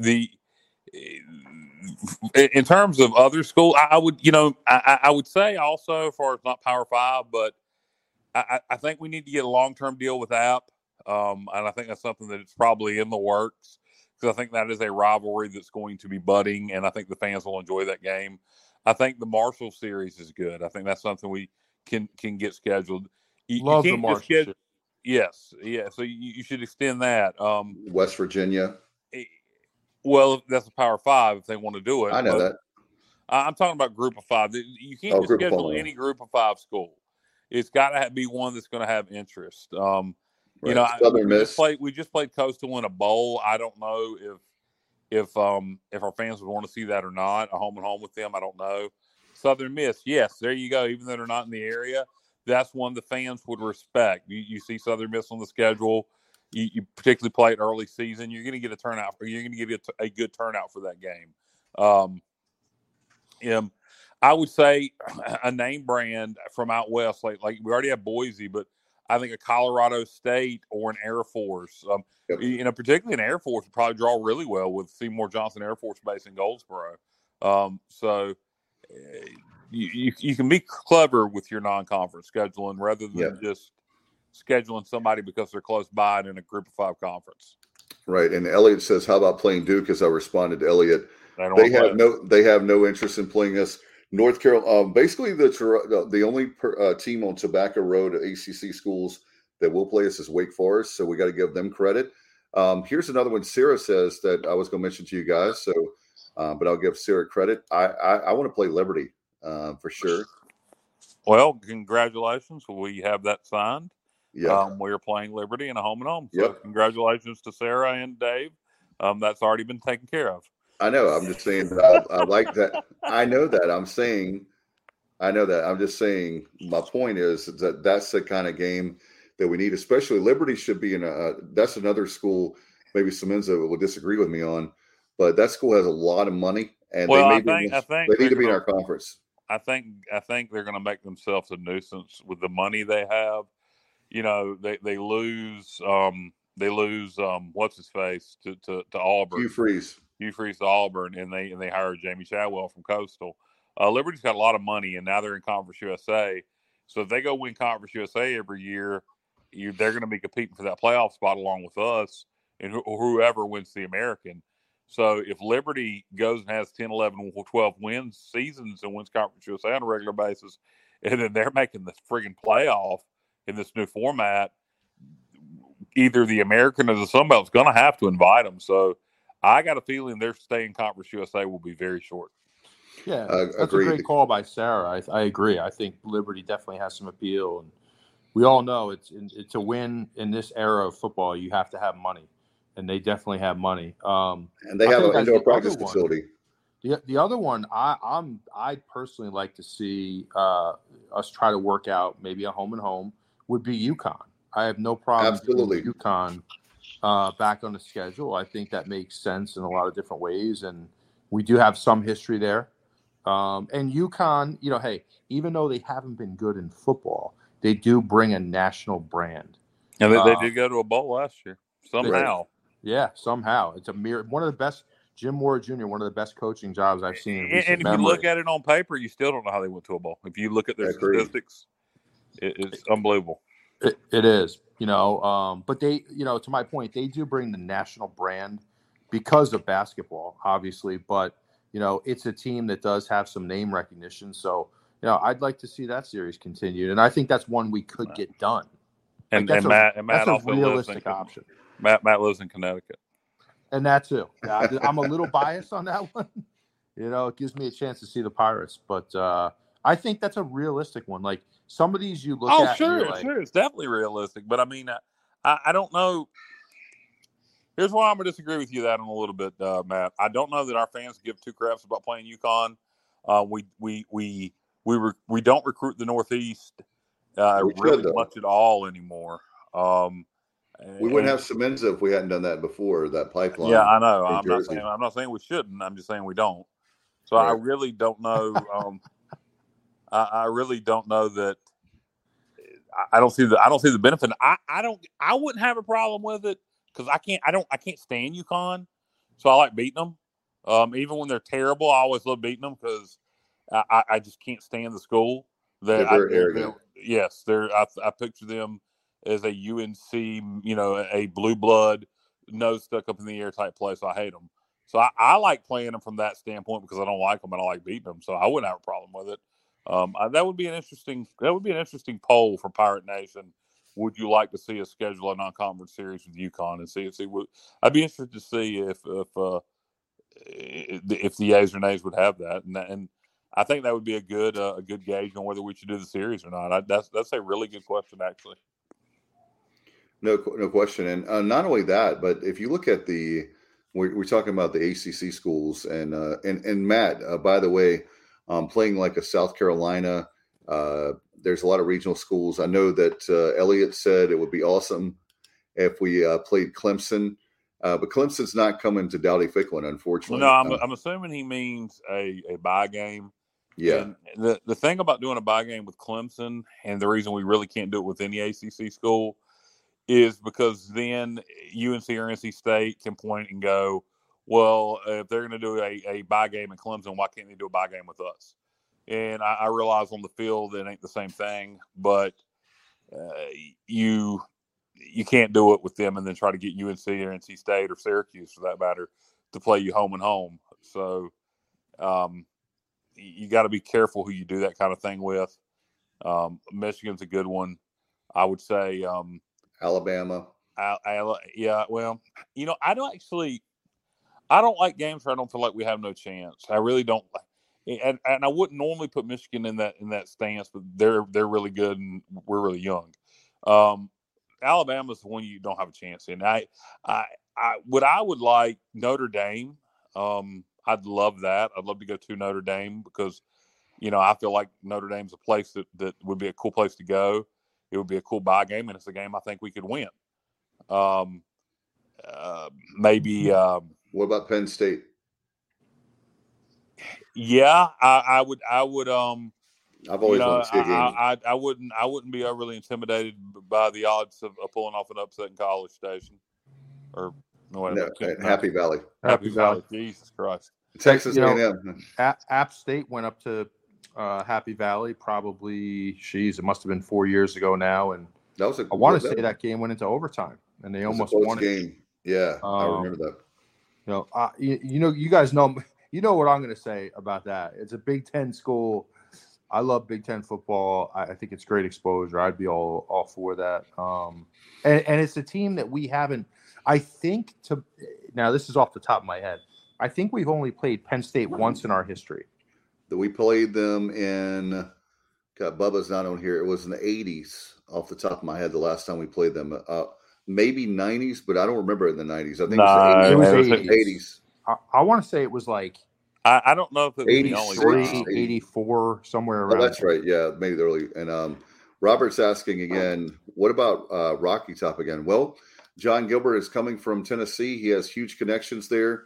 E: in terms of other schools, I would say also, as far as not Power 5, but I think we need to get a long-term deal with App, and I think that's something that it's probably in the works, because I think that is a rivalry that's going to be budding, and I think the fans will enjoy that game. I think the Marshall series is good. I think that's something we can get scheduled.
G: Love the Marshall series.
E: Yes, yeah. So you should extend that.
D: West Virginia.
E: Well, that's a Power 5 if they want to do it.
D: I know that.
E: I'm talking about Group of 5. You can't just schedule any Group of 5 school. It's got to be one that's going to have interest.
D: Right.
E: We just played Coastal in a bowl. I don't know if our fans would want to see that or not. A home and home with them, I don't know. Southern Miss, yes, there you go. Even though they're not in the area, that's one the fans would respect. You see Southern Miss on the schedule. You particularly play it early season, you're going to get a turnout. You're going to get a good turnout for that game. I would say a name brand from out west, like we already have Boise, but I think a Colorado State or an Air Force, particularly an Air Force would probably draw really well with Seymour Johnson Air Force Base in Goldsboro. So you can be clever with your non-conference scheduling rather than just scheduling somebody because they're close by and in a Group of 5 conference.
D: Right. And Elliot says, how about playing Duke? As I responded to Elliot, they have no interest in playing us. North Carolina, basically the only team on Tobacco Road at ACC schools that will play us is Wake Forest. So we got to give them credit. Here's another one. Sarah says that I was going to mention to you guys. So, but I'll give Sarah credit. I want to play Liberty for sure.
E: Well, congratulations. We have that signed.
D: Yeah,
E: we are playing Liberty in a home and home. So congratulations to Sarah and Dave. That's already been taken care of.
D: I know. I'm just saying I like that. I know that. I'm just saying my point is that that's the kind of game that we need, especially Liberty should be that's another school, maybe Semenza will disagree with me on, but that school has a lot of money and they need to be in our conference.
E: I think they're going to make themselves a nuisance with the money they have. They lose what's his face to Auburn.
D: Hugh Freeze
E: to Auburn, and they hired Jamie Chadwell from Coastal. Liberty's got a lot of money, and now they're in Conference USA. So if they go win Conference USA every year, they're going to be competing for that playoff spot along with us and whoever wins the American. So if Liberty goes and has 10, 11, 12 wins seasons and wins Conference USA on a regular basis, and then they're making the friggin' playoff in this new format, either the American or the Sun Belt's going to have to invite them. So I got a feeling their stay in Conference USA will be very short.
G: Yeah, that's a great call by Sarah. I agree. I think Liberty definitely has some appeal, and we all know it's to win in this era of football, you have to have money, and they definitely have money.
D: And they have an indoor practice facility.
G: The other one, I'd personally like to see us try to work out maybe a home and home would be UConn. I have no problem with UConn back on the schedule. I think that makes sense in a lot of different ways, and we do have some history there. And UConn, hey, even though they haven't been good in football, they do bring a national brand.
E: And they did go to a bowl last year somehow.
G: Somehow. It's one of the best. Jim Moore Jr., one of the best coaching jobs I've seen in recent
E: And if
G: memory.
E: you look at it on paper, you still don't know how they went to a bowl. If you look at their statistics, it's unbelievable.
G: It is, but they, to my point, they do bring the national brand because of basketball, obviously, but, it's a team that does have some name recognition. So, I'd like to see that series continued. And I think that's one we could get done.
E: And Matt also
G: realistic option.
E: Matt lives in Connecticut.
G: And that too. I'm a little biased on that one, it gives me a chance to see the Pirates. But I think that's a realistic one. Like some of these you look at.
E: Sure, it's definitely realistic. But I mean, I don't know. Here's why I'm gonna disagree with you that in a little bit, Matt. I don't know that our fans give two craps about playing UConn. We don't recruit the Northeast really much at all anymore.
D: We wouldn't have Semenza if we hadn't done that before, that pipeline.
E: Yeah, I know. I'm not saying we shouldn't. I'm just saying we don't. So right. I really don't know. I really don't know that. I don't see the benefit. I wouldn't have a problem with it because I can't stand UConn. So I like beating them. Even when they're terrible, I always love beating them because I just can't stand the school.
D: They're very arrogant.
E: Yes, I picture them as a UNC, a blue blood, nose stuck up in the air type place. So I hate them. So I like playing them from that standpoint because I don't like them and I like beating them. So I wouldn't have a problem with it. That would be an interesting poll for Pirate Nation. Would you like to see us schedule a non-conference series with UConn and see what? I'd be interested to see if the A's or Nays would have that, and I think that would be a good gauge on whether we should do the series or not. That's a really good question, actually.
D: No question. And not only that, but if you look at we're talking about the ACC schools and Matt, by the way, playing like a South Carolina, there's a lot of regional schools. I know that Elliott said it would be awesome if we played Clemson, but Clemson's not coming to Dowdy-Ficklen, unfortunately.
E: No, I'm assuming he means a bye game.
D: Yeah.
E: And the thing about doing a bye game with Clemson, and the reason we really can't do it with any ACC school, is because then UNC or NC State can point and go, well, if they're going to do a bye game in Clemson, why can't they do a bye game with us? And I realize on the field it ain't the same thing, but you can't do it with them and then try to get UNC or NC State or Syracuse, for that matter, to play you home and home. So you got to be careful who you do that kind of thing with. Michigan's a good one. I would say
D: Alabama.
E: Yeah, well, I don't like games where I don't feel like we have no chance. I really don't. And I wouldn't normally put Michigan in that stance, but they're really good and we're really young. Alabama's the one you don't have a chance in. I would like Notre Dame. I'd love that. I'd love to go to Notre Dame because, I feel like Notre Dame's a place that would be a cool place to go. It would be a cool bye game, and it's a game I think we could win. Maybe.
D: What about Penn State?
E: Yeah, I would.
D: I've always wanted to see a game.
E: I wouldn't be overly intimidated by the odds of pulling off an upset in College Station, or
D: Happy Valley.
E: Happy Valley. Jesus Christ.
D: Texas A&M.
G: App State went up to Happy Valley probably. It must have been 4 years ago now, and I want to say that game went into overtime, and they almost won it.
D: Game. Yeah, I remember that.
G: You guys know. You know what I'm going to say about that. It's a Big Ten school. I love Big Ten football. I think it's great exposure. I'd be all for that. And it's a team that we haven't. I think now this is off the top of my head. I think we've only played Penn State once in our history.
D: That we played them in. God, Bubba's not on here. It was in the 80s, off the top of my head. The last time we played them, maybe 90s, but I don't remember it in the 90s. I think it was the 80s.
G: I want to say it was like
E: I don't know if it was
G: 83, 84, somewhere around.
D: Oh, that's right. Yeah, maybe the early. And Robert's asking again, what about Rocky Top again? Well, John Gilbert is coming from Tennessee. He has huge connections there.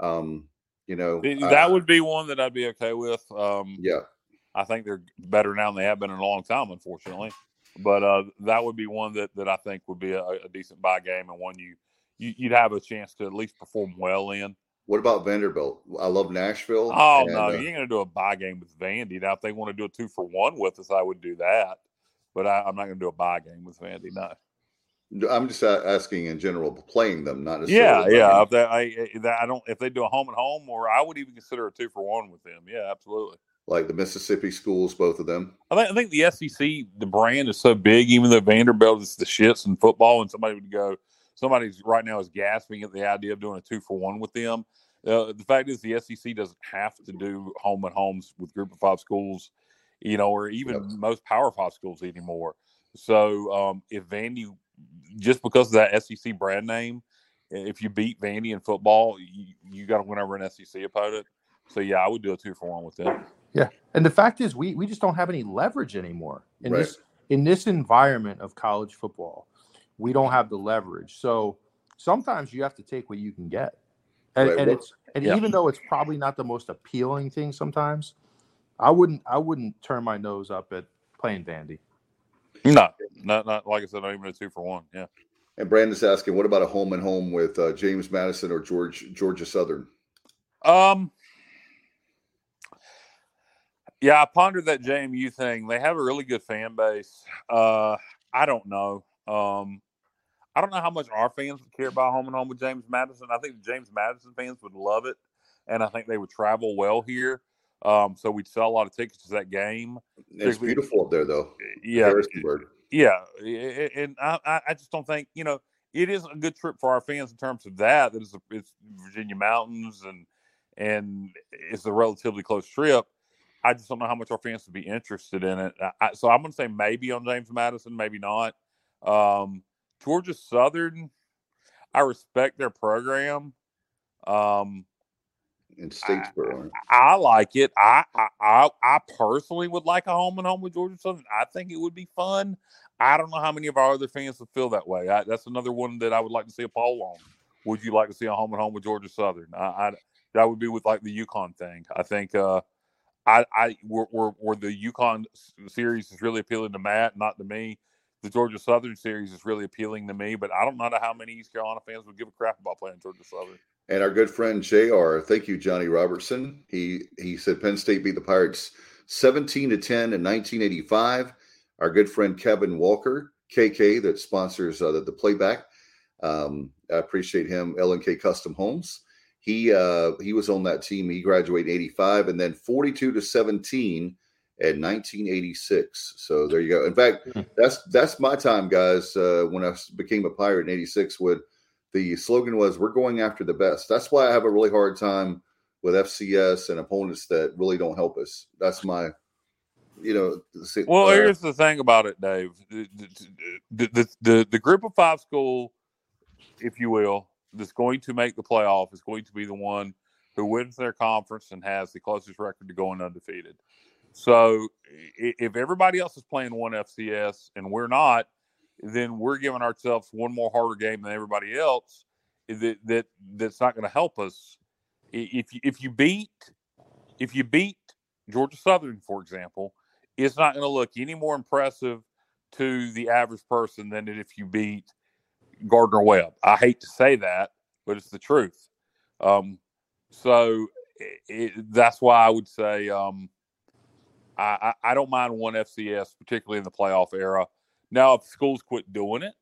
E: That would be one that I'd be okay with.
D: Yeah.
E: I think they're better now than they have been in a long time, unfortunately. But that would be one that I think would be a decent bye game and one you'd have a chance to at least perform well in.
D: What about Vanderbilt? I love Nashville.
E: Oh, no, you ain't going to do a bye game with Vandy. Now, if they want to do a 2-for-1 with us, I would do that. But I'm not going to do a bye game with Vandy, no.
D: I'm just asking in general, playing them, not necessarily.
E: Yeah. If they do a home and home, or I would even consider a 2-for-1 with them. Yeah, absolutely.
D: Like the Mississippi schools, both of them.
E: I think the SEC, the brand is so big, even though Vanderbilt is the shits in football, and somebody right now is gasping at the idea of doing a 2-for-1 with them. The fact is, the SEC doesn't have to do home and homes with Group of Five schools, or even most Power Five schools anymore. So if Vandy, just because of that SEC brand name, if you beat Vandy in football, you got to win over an SEC opponent. So yeah, I would do a 2-for-1 with them.
G: Yeah, and the fact is, we just don't have any leverage anymore in this environment of college football. We don't have the leverage, so sometimes you have to take what you can get, and even though it's probably not the most appealing thing, sometimes I wouldn't turn my nose up at playing Vandy.
E: No, not like I said, not even a 2-for-1. Yeah.
D: And Brandon's asking, what about a home and home with James Madison or Georgia Southern?
E: Yeah, I pondered that JMU thing. They have a really good fan base. I don't know. I don't know how much our fans would care about home and home with James Madison. I think the James Madison fans would love it, and I think they would travel well here. So we'd sell a lot of tickets to that game.
D: It's beautiful up there, though.
E: Yeah,
D: Harrisonburg.
E: Yeah, and I just don't think it is a good trip for our fans in terms of that. That it's Virginia mountains and it's a relatively close trip. I just don't know how much our fans would be interested in it. So I'm going to say maybe on James Madison, maybe not. Georgia Southern, I respect their program.
D: In Statesboro,
E: I like it. I personally would like a home and home with Georgia Southern. I think it would be fun. I don't know how many of our other fans would feel that way. That's another one that I would like to see a poll on. Would you like to see a home and home with Georgia Southern? That would be with like the UConn thing. I think where the UConn series is really appealing to Matt, not to me. The Georgia Southern series is really appealing to me, but I don't know how many East Carolina fans would give a crap about playing Georgia Southern.
D: And our good friend JR, thank you, Johnny Robertson. He said Penn State beat the Pirates 17-10 in 1985. Our good friend Kevin Walker, KK, that sponsors the playback. I appreciate him. L&K Custom Homes. He was on that team. He graduated in 85, and then 42-17 in 1986. So there you go. In fact, that's my time, guys. When I became a Pirate in 86, the slogan was, "We're going after the best." That's why I have a really hard time with FCS and opponents that really don't help us. That's my,
E: Well, here's the thing about it, Dave. The Group of Five school, if you will, that's going to make the playoff is going to be the one who wins their conference and has the closest record to going undefeated. So if everybody else is playing one FCS and we're not, then we're giving ourselves one more harder game than everybody else. That's not going to help us. If you beat Georgia Southern, for example, it's not going to look any more impressive to the average person than if you beat Gardner Webb. I hate to say that, but it's the truth. So that's why I would say I don't mind one FCS, particularly in the playoff era. Now, if schools quit doing it,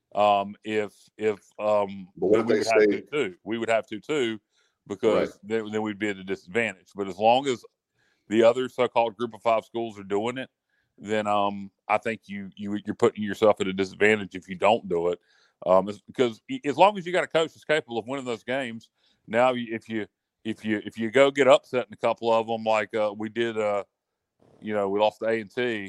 E: we would have to too, because then we'd be at a disadvantage. But as long as the other so-called Group of Five schools are doing it, then I think you're putting yourself at a disadvantage if you don't do it. Because as long as you got a coach that's capable of winning those games, now if you go get upset in a couple of them, like we did, we lost to A&T.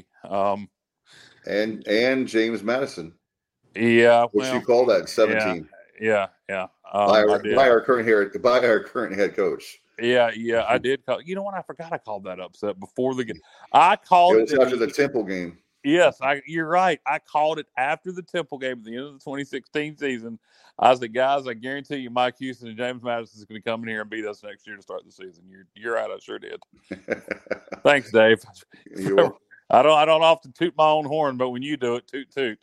D: And James Madison.
E: Yeah.
D: What you call that? 17.
E: Yeah.
D: By our current head coach.
E: Yeah. I did call. You know what? I forgot I called that upset before the game. I called
D: it after the Temple game.
E: Yes, you're right. I called it after the Temple game at the end of the 2016 season. I said, guys, I guarantee you Mike Houston and James Madison is going to come in here and beat us next year to start the season. You're right. I sure did. Thanks, Dave. I don't often toot my own horn, but when you do it, toot toot.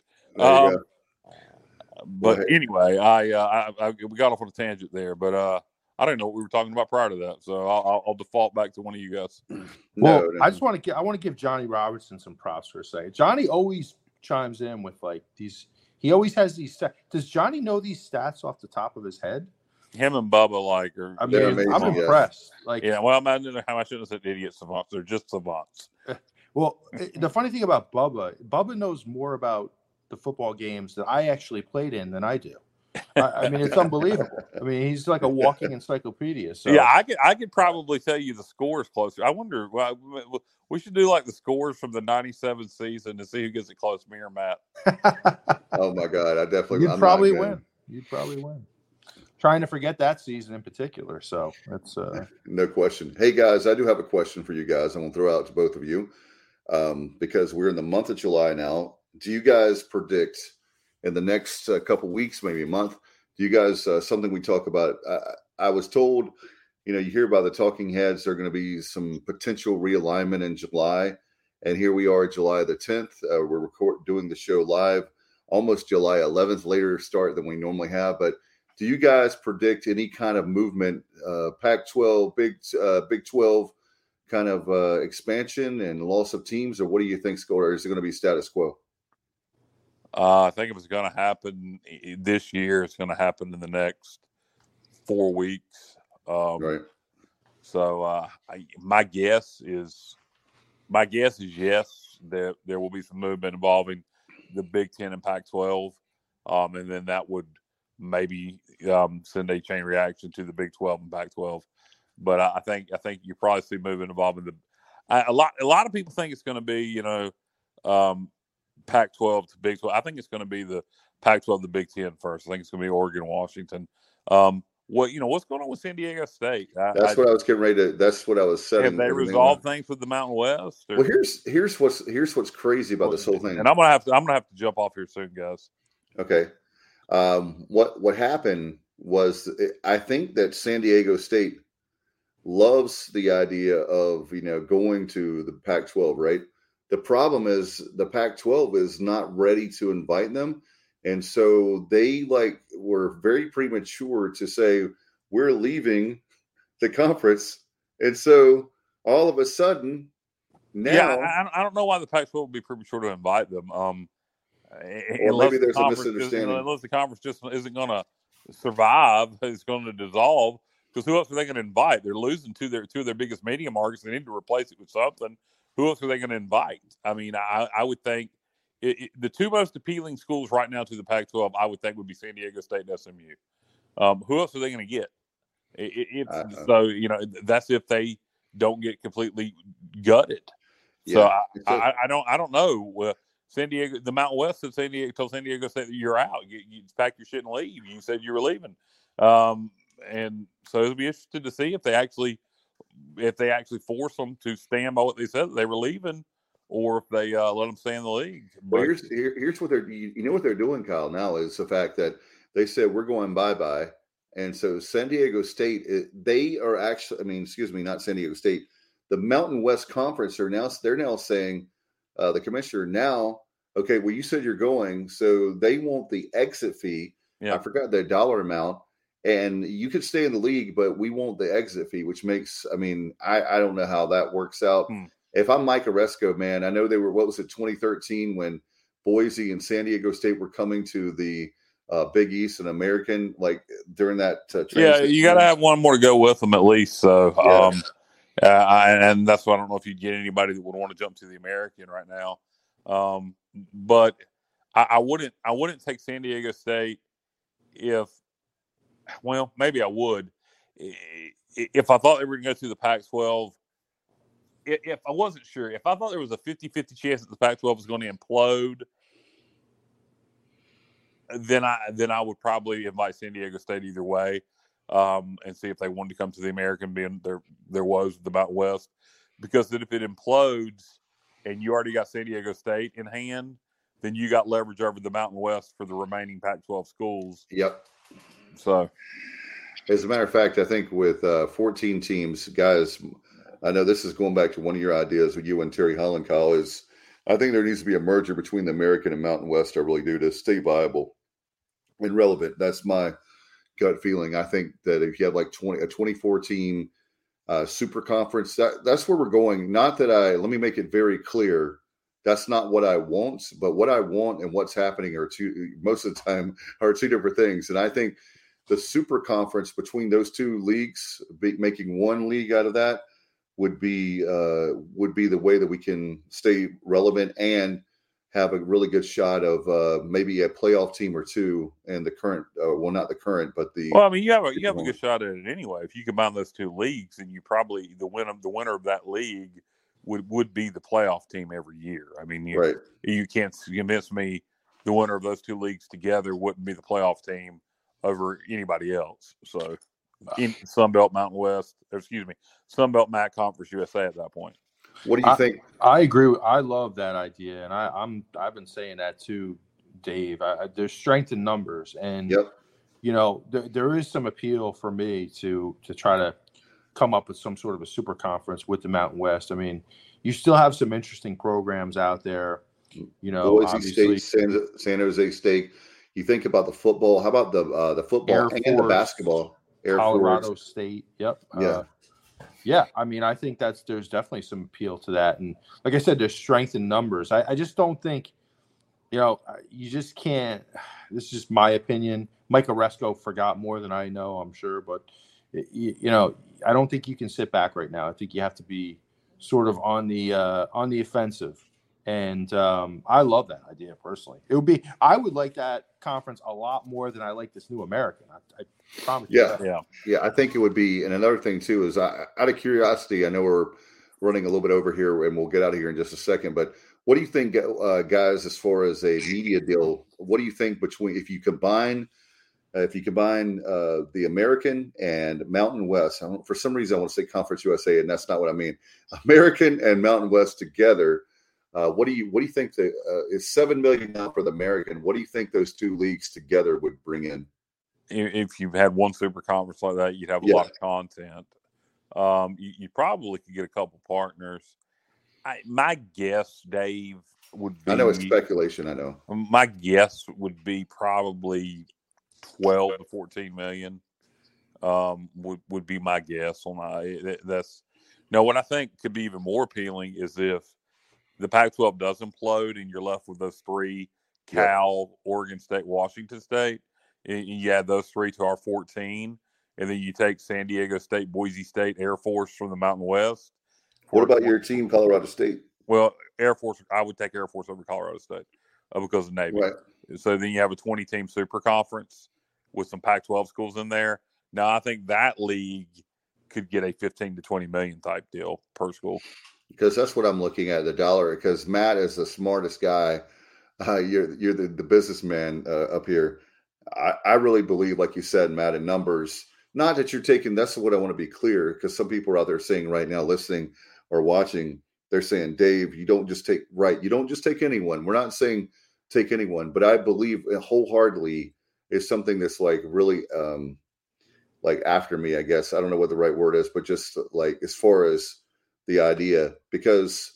E: But anyway, we got off on a tangent there, but I don't know what we were talking about prior to that, so I'll default back to one of you guys.
G: Well, I just want to give Johnny Robertson some props for a second. Johnny always chimes in with like these. He always has these stats. Does Johnny know these stats off the top of his head?
E: Him and Bubba
G: I'm impressed. Like,
E: yeah, well, imagine how I shouldn't have said idiot savants. They're just savants.
G: Well, the funny thing about Bubba knows more about the football games that I actually played in than I do. I mean, it's unbelievable. I mean, he's like a walking encyclopedia. So
E: yeah, I could probably tell you the scores closer. I wonder. Well, we should do like the scores from the '97 season to see who gets it close, me or Matt.
D: Oh my God,
G: You'd probably win. You'd probably win. Trying to forget that season in particular. So that's
D: no question. Hey guys, I do have a question for you guys. I'm gonna throw out to both of you because we're in the month of July now. Do you guys predict in the next couple weeks, maybe a month? Do you guys something we talk about? I was told, you hear about the talking heads. There are going to be some potential realignment in July, and here we are, July the 10th. We're doing the show live, almost July 11th, later start than we normally have. But do you guys predict any kind of movement, Pac-12, Big 12 kind of expansion and loss of teams, or what do you think, or is it going to be status quo?
E: I think if it's going to happen this year, it's going to happen in the next 4 weeks.
D: Right.
E: So my guess is yes, there will be some movement involving the Big Ten and Pac-12, and then that would maybe send a chain reaction to the Big 12 and Pac-12. But I think you probably see movement involving a lot of people think it's going to be Pac-12 to Big 12. I think it's going to be the Pac-12 to Big 10 first. I think it's going to be Oregon, Washington. What's going on with San Diego State?
D: That's what I was getting ready to. That's what I was setting.
E: Have they resolved things with the Mountain West?
D: Or? Well, here's what's crazy about this whole thing.
E: And I'm gonna have to jump off here soon, guys.
D: Okay. What happened was I think that San Diego State loves the idea of going to the Pac-12, right? The problem is the Pac-12 is not ready to invite them. And so they were very premature to say, we're leaving the conference. And so all of a sudden now.
E: Yeah, I don't know why the Pac-12 would be premature to invite them.
D: Or maybe there's a misunderstanding.
E: Unless the conference just isn't going to survive, it's going to dissolve. Because who else are they going to invite? They're losing two of their biggest media markets. They need to replace it with something. Who else are they going to invite? I mean, I would think the two most appealing schools right now to the Pac-12, I would think, would be San Diego State and SMU. Who else are they going to get? That's if they don't get completely gutted. So I don't know. San Diego, the Mountain West said told San Diego State that you're out. You pack your shit and leave. You said you were leaving. And so it'll be interesting to see if they actually force them to stand by what they said that they were leaving, or if they let them stay in the league.
D: But here's what they're what they're doing, Kyle. Now is the fact that they said we're going bye, and so San Diego State they are actually. I mean, excuse me, not San Diego State. The Mountain West Conference they're now saying the commissioner now. Okay, well, you said you're going, so they want the exit fee. Yeah. I forgot the dollar amount. And you could stay in the league, but we want the exit fee, which makes, I don't know how that works out. If I'm Mike Aresco, man, I know they were, 2013 when Boise and San Diego State were coming to the Big East and American, during that transition.
E: Yeah, you got to have one more to go with them at least. So, and that's why I don't know if you'd get anybody that would want to jump to the American right now. But I wouldn't take San Diego State maybe I would. If I thought they were going to go through the Pac-12, if I wasn't sure, if I thought there was a 50-50 chance that the Pac-12 was going to implode, then I would probably invite San Diego State either way, and see if they wanted to come to the American, being there was the Mountain West. Because then if it implodes and you already got San Diego State in hand, then you got leverage over the Mountain West for the remaining Pac-12 schools.
D: Yep.
E: So,
D: as a matter of fact, I think with 14 teams, guys, I know this is going back to one of your ideas with you and Terry Holland, Kyle, is I think there needs to be a merger between the American and Mountain West. I really do, to stay viable and relevant. That's my gut feeling. I think that if you have a 24-team super conference, that's where we're going. Not that let me make it very clear. That's not what I want, but what I want and what's happening most of the time are two different things. And I think the super conference between those two leagues, making one league out of that, would be the way that we can stay relevant and have a really good shot of maybe a playoff team or two in the current. Well, not the current, but the.
E: Well, I mean, you have a good shot at it anyway. If you combine those two leagues, and you probably the winner of that league would be the playoff team every year. I mean, you can't convince me the winner of those two leagues together wouldn't be the playoff team over anybody else. So, in Sunbelt Mountain West, Sunbelt MAC Conference USA at that point.
D: What do you think?
G: I agree. I love that idea, and I've been saying that too, Dave. There's strength in numbers, and there is some appeal for me to try to come up with some sort of a super conference with the Mountain West. I mean, you still have some interesting programs out there.
D: Boise State, San Jose State. You think about the football. How about the football and the basketball?
G: Colorado State. Yep.
D: Yeah.
G: Yeah, I mean, I think there's definitely some appeal to that, and like I said, there's strength in numbers. I just don't think, you just can't. This is just my opinion. Mike Oresco forgot more than I know, I'm sure, but I don't think you can sit back right now. I think you have to be sort of on the offensive, and I love that idea personally. I would like that conference a lot more than I like this new American. I promise you that.
D: Yeah. I think it would be. And another thing too is, out of curiosity, I know we're running a little bit over here, and we'll get out of here in just a second. But what do you think, guys, as far as a media deal? What do you think if you combine the American and Mountain West? For some reason, I want to say Conference USA, and that's not what I mean. American and Mountain West together. What do you think is $7 million now for the American? What do you think those two leagues together would bring in?
E: If you've had one super conference like that, you'd have a lot of content. You probably could get a couple partners. My guess, Dave, would be.
D: I know it's speculation. I know.
E: My guess would be probably 12 to 14 million. Would be my guess on that's. Now, what I think could be even more appealing is if the Pac-12 does implode and you're left with those three: Cal, Oregon State, Washington State. And you add those three to our 14, and then you take San Diego State, Boise State, Air Force from the Mountain West.
D: What about your team, Colorado State?
E: Well, Air Force, I would take Air Force over Colorado State because of Navy.
D: Right.
E: So then you have a 20-team super conference with some Pac-12 schools in there. Now, I think that league could get a 15 to 20 million type deal per school.
D: Because that's what I'm looking at, the dollar. Because Matt is the smartest guy. You're the businessman up here. I really believe, like you said, Matt, in numbers. Not that you're taking. That's what I want to be clear, because some people are out there saying right now, listening or watching, they're saying, Dave, you don't just take anyone. We're not saying take anyone, but I believe wholeheartedly is something that's like really like after me, I guess. I don't know what the right word is, but just like as far as the idea, because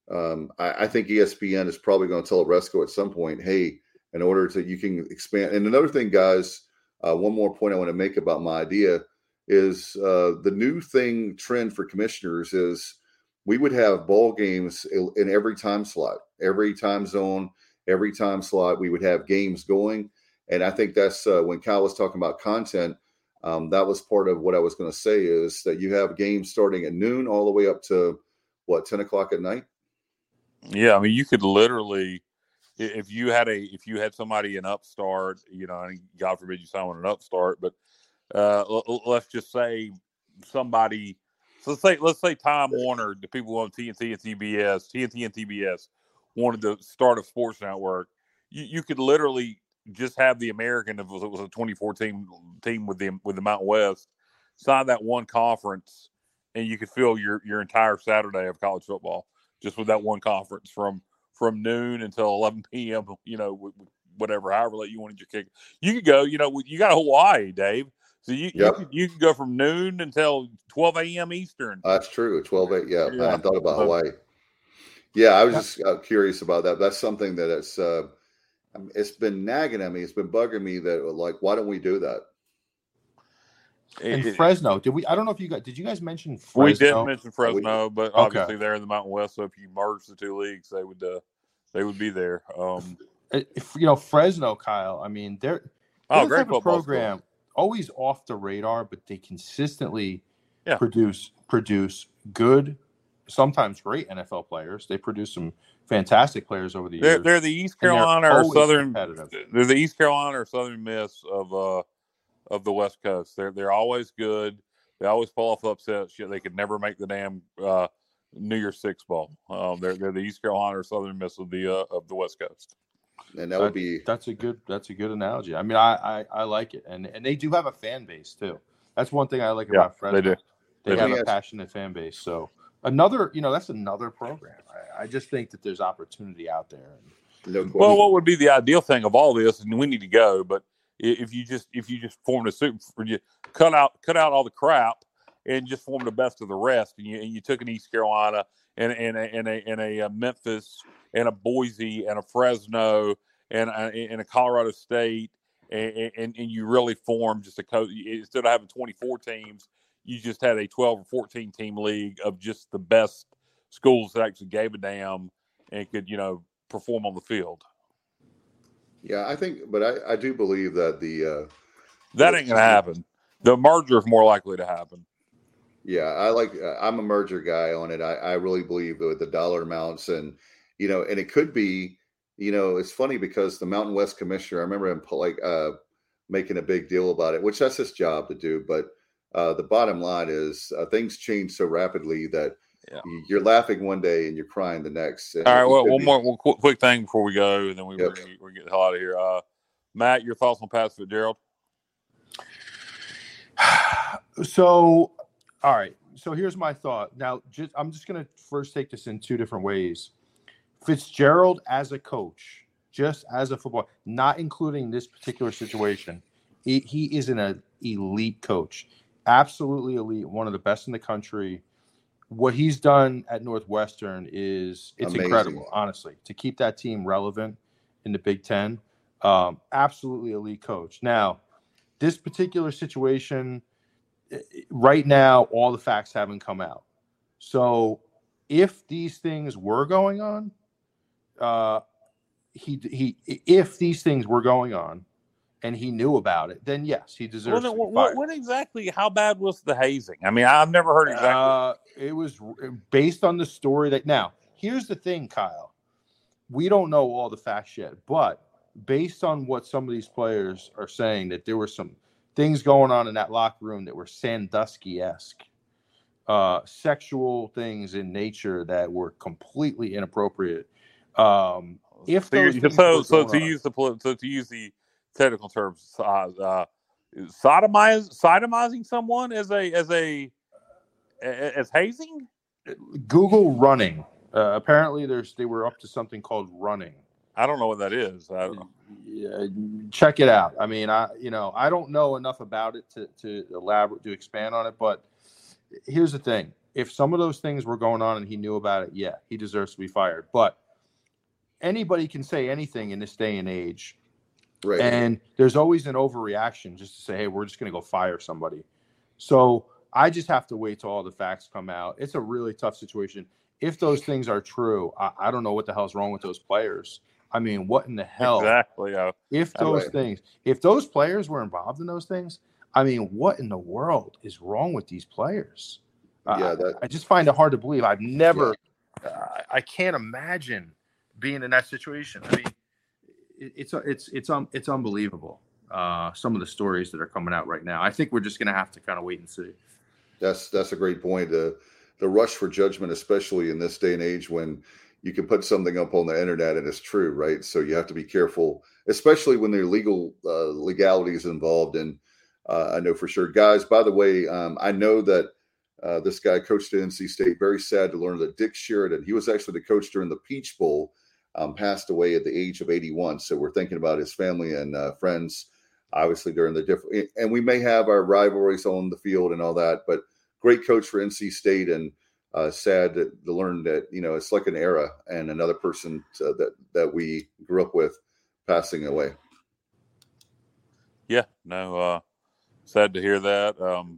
D: I think ESPN is probably going to tell Oresco at some point, hey, in order to you can expand. And another thing, guys, one more point I want to make about my idea is the new trend for commissioners is we would have ball games in every time slot, every time zone, every time slot. We would have games going. And I think that's when Kyle was talking about content, that was part of what I was going to say, is that you have games starting at noon all the way up to 10 o'clock at night.
E: Yeah. I mean, you could literally, if you had somebody in Upstart, and God forbid you sign an Upstart, but let's just say somebody, let's say Time Warner, the people on TNT and TBS wanted to start a sports network. You could literally just have the American, if it was a 2014 team with the Mountain West, sign that one conference, and you could fill your entire Saturday of college football just with that one conference from noon until 11 p.m., whatever, however late you wanted your kick. You could go, you got Hawaii, Dave. So you could go from noon until 12 a.m. Eastern.
D: That's true. 12 a.m. Yeah, I hadn't thought about Hawaii. Yeah, I was just curious about that. That's something that it's been nagging at me. It's been bugging me that, like, why don't we do that?
G: And Fresno, I don't know if did you guys mention Fresno?
E: We did mention Fresno, but obviously they're in the Mountain West. So if you merge the two leagues, they would be there.
G: Fresno, Kyle, I mean, they're
E: great football
G: program, school. Always off the radar, but they consistently produce good sometimes great NFL players. They produce some fantastic players over the years.
E: They're the East Carolina or Southern. They're the East Carolina or Southern Miss of the West Coast. They're always good. They always pull off upsets. They could never make the damn New Year's Six Bowl. They're the East Carolina or Southern Miss of the West Coast.
D: And that would be
G: that's a good analogy. I mean, I like it, and they do have a fan base too. That's one thing I like about Fresno.
E: They do.
G: They have a passionate fan base. So that's another program. I just think that there's opportunity out there.
E: Well, what would be the ideal thing of all this? And we need to go, but if you just formed a super, you cut out all the crap and just formed the best of the rest, and you took an East Carolina and a Memphis and a Boise and a Fresno and a Colorado State, and you really formed just a coach. Instead of having 24 teams, you just had a 12 or 14 team league of just the best schools that actually gave a damn and could, perform on the field.
D: Yeah, I think, but I do believe that
E: that ain't going to happen. The merger is more likely to happen.
D: Yeah, I'm a merger guy on it. I really believe with the dollar amounts and it could be, it's funny because the Mountain West commissioner, I remember him making a big deal about it, which that's his job to do. But the bottom line is things change so rapidly that you're laughing one day and you're crying the next.
E: All right. Well, one more quick thing before we go, and then we get the hell out of here. Matt, your thoughts on Pat Fitzgerald?
G: So, all right. So here's my thought. Now, I'm just going to first take this in two different ways. Fitzgerald as a coach, just as a football, not including this particular situation, he is an elite coach. Absolutely elite, one of the best in the country. What he's done at Northwestern it's amazing. Incredible, honestly, to keep that team relevant in the Big Ten. Absolutely elite coach. Now, this particular situation, right now, all the facts haven't come out. So if these things were going on, if these things were going on, and he knew about it, then yes, he deserves to be fired.
E: What exactly? How bad was the hazing? I mean, I've never heard exactly.
G: It was based on the story that. Now, here's the thing, Kyle. We don't know all the facts yet, but based on what some of these players are saying, that there were some things going on in that locker room that were Sandusky-esque, sexual things in nature that were completely inappropriate. To use
E: the technical terms, sodomizing someone as hazing.
G: Google running. Apparently, they were up to something called running.
E: I don't know what that is. I don't know.
G: Yeah, check it out. I mean, I don't know enough about it to elaborate, to expand on it. But here's the thing: if some of those things were going on and he knew about it, yeah, he deserves to be fired. But anybody can say anything in this day and age. Right. And there's always an overreaction just to say, hey, we're just going to go fire somebody. So I just have to wait till all the facts come out. It's a really tough situation. If those things are true, I don't know what the hell's wrong with those players. I mean, what in the hell?
E: Exactly. Yeah.
G: If those players were involved in those things, I mean, what in the world is wrong with these players? I just find it hard to believe. I've never, I can't imagine being in that situation. I mean, it's unbelievable. Some of the stories that are coming out right now. I think we're just going to have to kind of wait and see.
D: That's a great point. The rush for judgment, especially in this day and age when you can put something up on the internet and it's true, right? So you have to be careful, especially when there are legalities involved. And I know for sure, guys. By the way, I know that this guy coached at NC State. Very sad to learn that Dick Sheridan, he was actually the coach during the Peach Bowl. Passed away at the age of 81. So we're thinking about his family and friends, obviously during the different, and we may have our rivalries on the field and all that, but great coach for NC State, and sad to learn that, it's like an era and another person that we grew up with passing away.
E: Yeah, no, sad to hear that.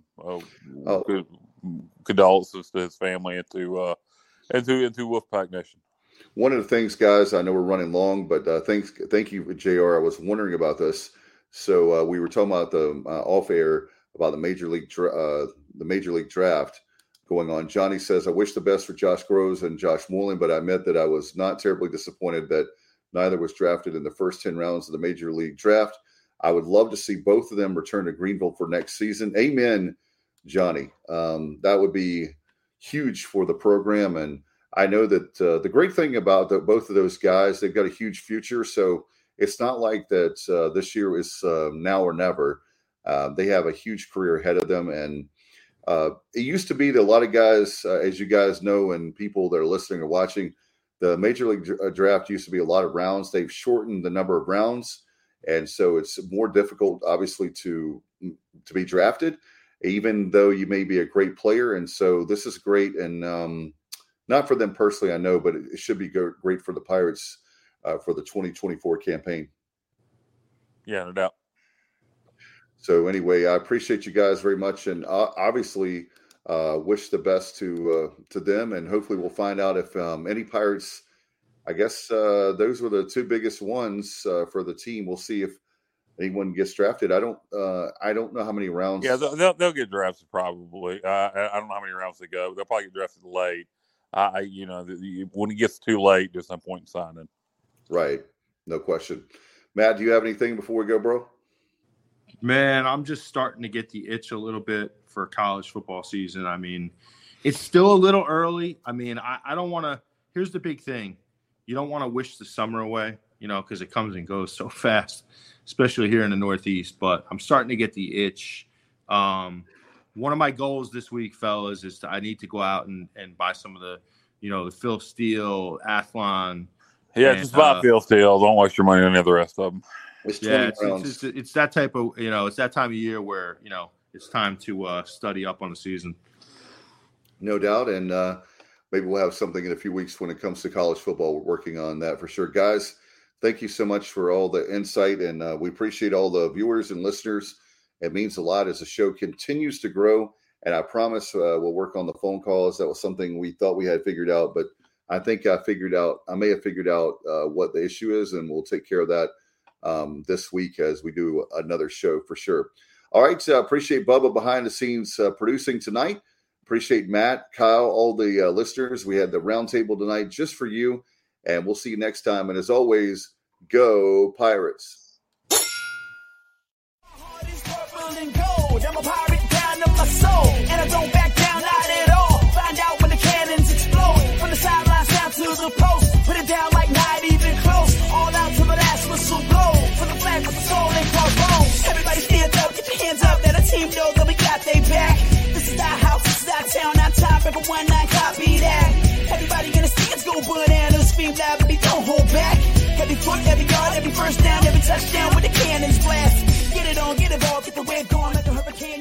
E: Condolences to his family and to Wolfpack Nation.
D: One of the things, guys, I know we're running long, but thank you, JR. I was wondering about this. So we were talking about the off air about the major league draft. going on. Johnny says, I wish the best for Josh Groves and Josh Moreland, but I admit that I was not terribly disappointed that neither was drafted in the first 10 rounds of the Major League Draft. I would love to see both of them return to Greenville for next season. Amen, Johnny. That would be huge for the program. And I know that the great thing about both of those guys, they've got a huge future. So it's not like that this year is now or never. They have a huge career ahead of them. And it used to be that a lot of guys, as you guys know, and people that are listening or watching, the Major League Draft used to be a lot of rounds. They've shortened the number of rounds. And so it's more difficult, obviously, to be drafted, even though you may be a great player. And so this is great. And not for them personally, I know, but it should be great for the Pirates for the 2024 campaign.
E: Yeah, no doubt.
D: So anyway, I appreciate you guys very much. And obviously wish the best to them. And hopefully we'll find out if any Pirates, I guess those were the two biggest ones for the team. We'll see if anyone gets drafted. I don't know how many rounds.
E: Yeah, they'll get drafted probably. I don't know how many rounds they go. They'll probably get drafted late. When it gets too late, there's no point in signing.
D: Right, no question. Matt, do you have anything before we go, bro?
G: Man, I'm just starting to get the itch a little bit for college football season. I mean, it's still a little early. I mean, I don't want to. Here's the big thing. You don't want to wish the summer away, because it comes and goes so fast, especially here in the Northeast. But I'm starting to get the itch. One of my goals this week, fellas, is I need to go out and buy some of the, the Phil Steele, Athlon.
E: Yeah, just buy Phil Steele. Don't waste your money on the other rest of them.
G: It's that type of, it's that time of year where, it's time to study up on the season.
D: No doubt. And maybe we'll have something in a few weeks when it comes to college football. We're working on that for sure. Guys, thank you so much for all the insight. And we appreciate all the viewers and listeners. It means a lot as the show continues to grow. And I promise we'll work on the phone calls. That was something we thought we had figured out. But I think I may have figured out what the issue is. And we'll take care of that this week as we do another show for sure. All right. Appreciate Bubba behind the scenes producing tonight. Appreciate Matt, Kyle, all the listeners. We had the roundtable tonight just for you, and we'll see you next time. And as always, go Pirates.
B: And I don't back down, not at all. Find out when the cannons explode. From the sidelines down to the post. Put it down like not even close. All out to the last whistle blow. For the flag with the soul and crossbones. Everybody stand up, get your hands up. Let a team know that we got they back. This is our house, this is our town, our time. Everyone 19 copy that. Everybody in the stands go bananas. Scream loud, baby, don't hold back. Every foot, every yard, every first down, every touchdown with the cannons blast. Get it on, get it all, get the wave going like a hurricane.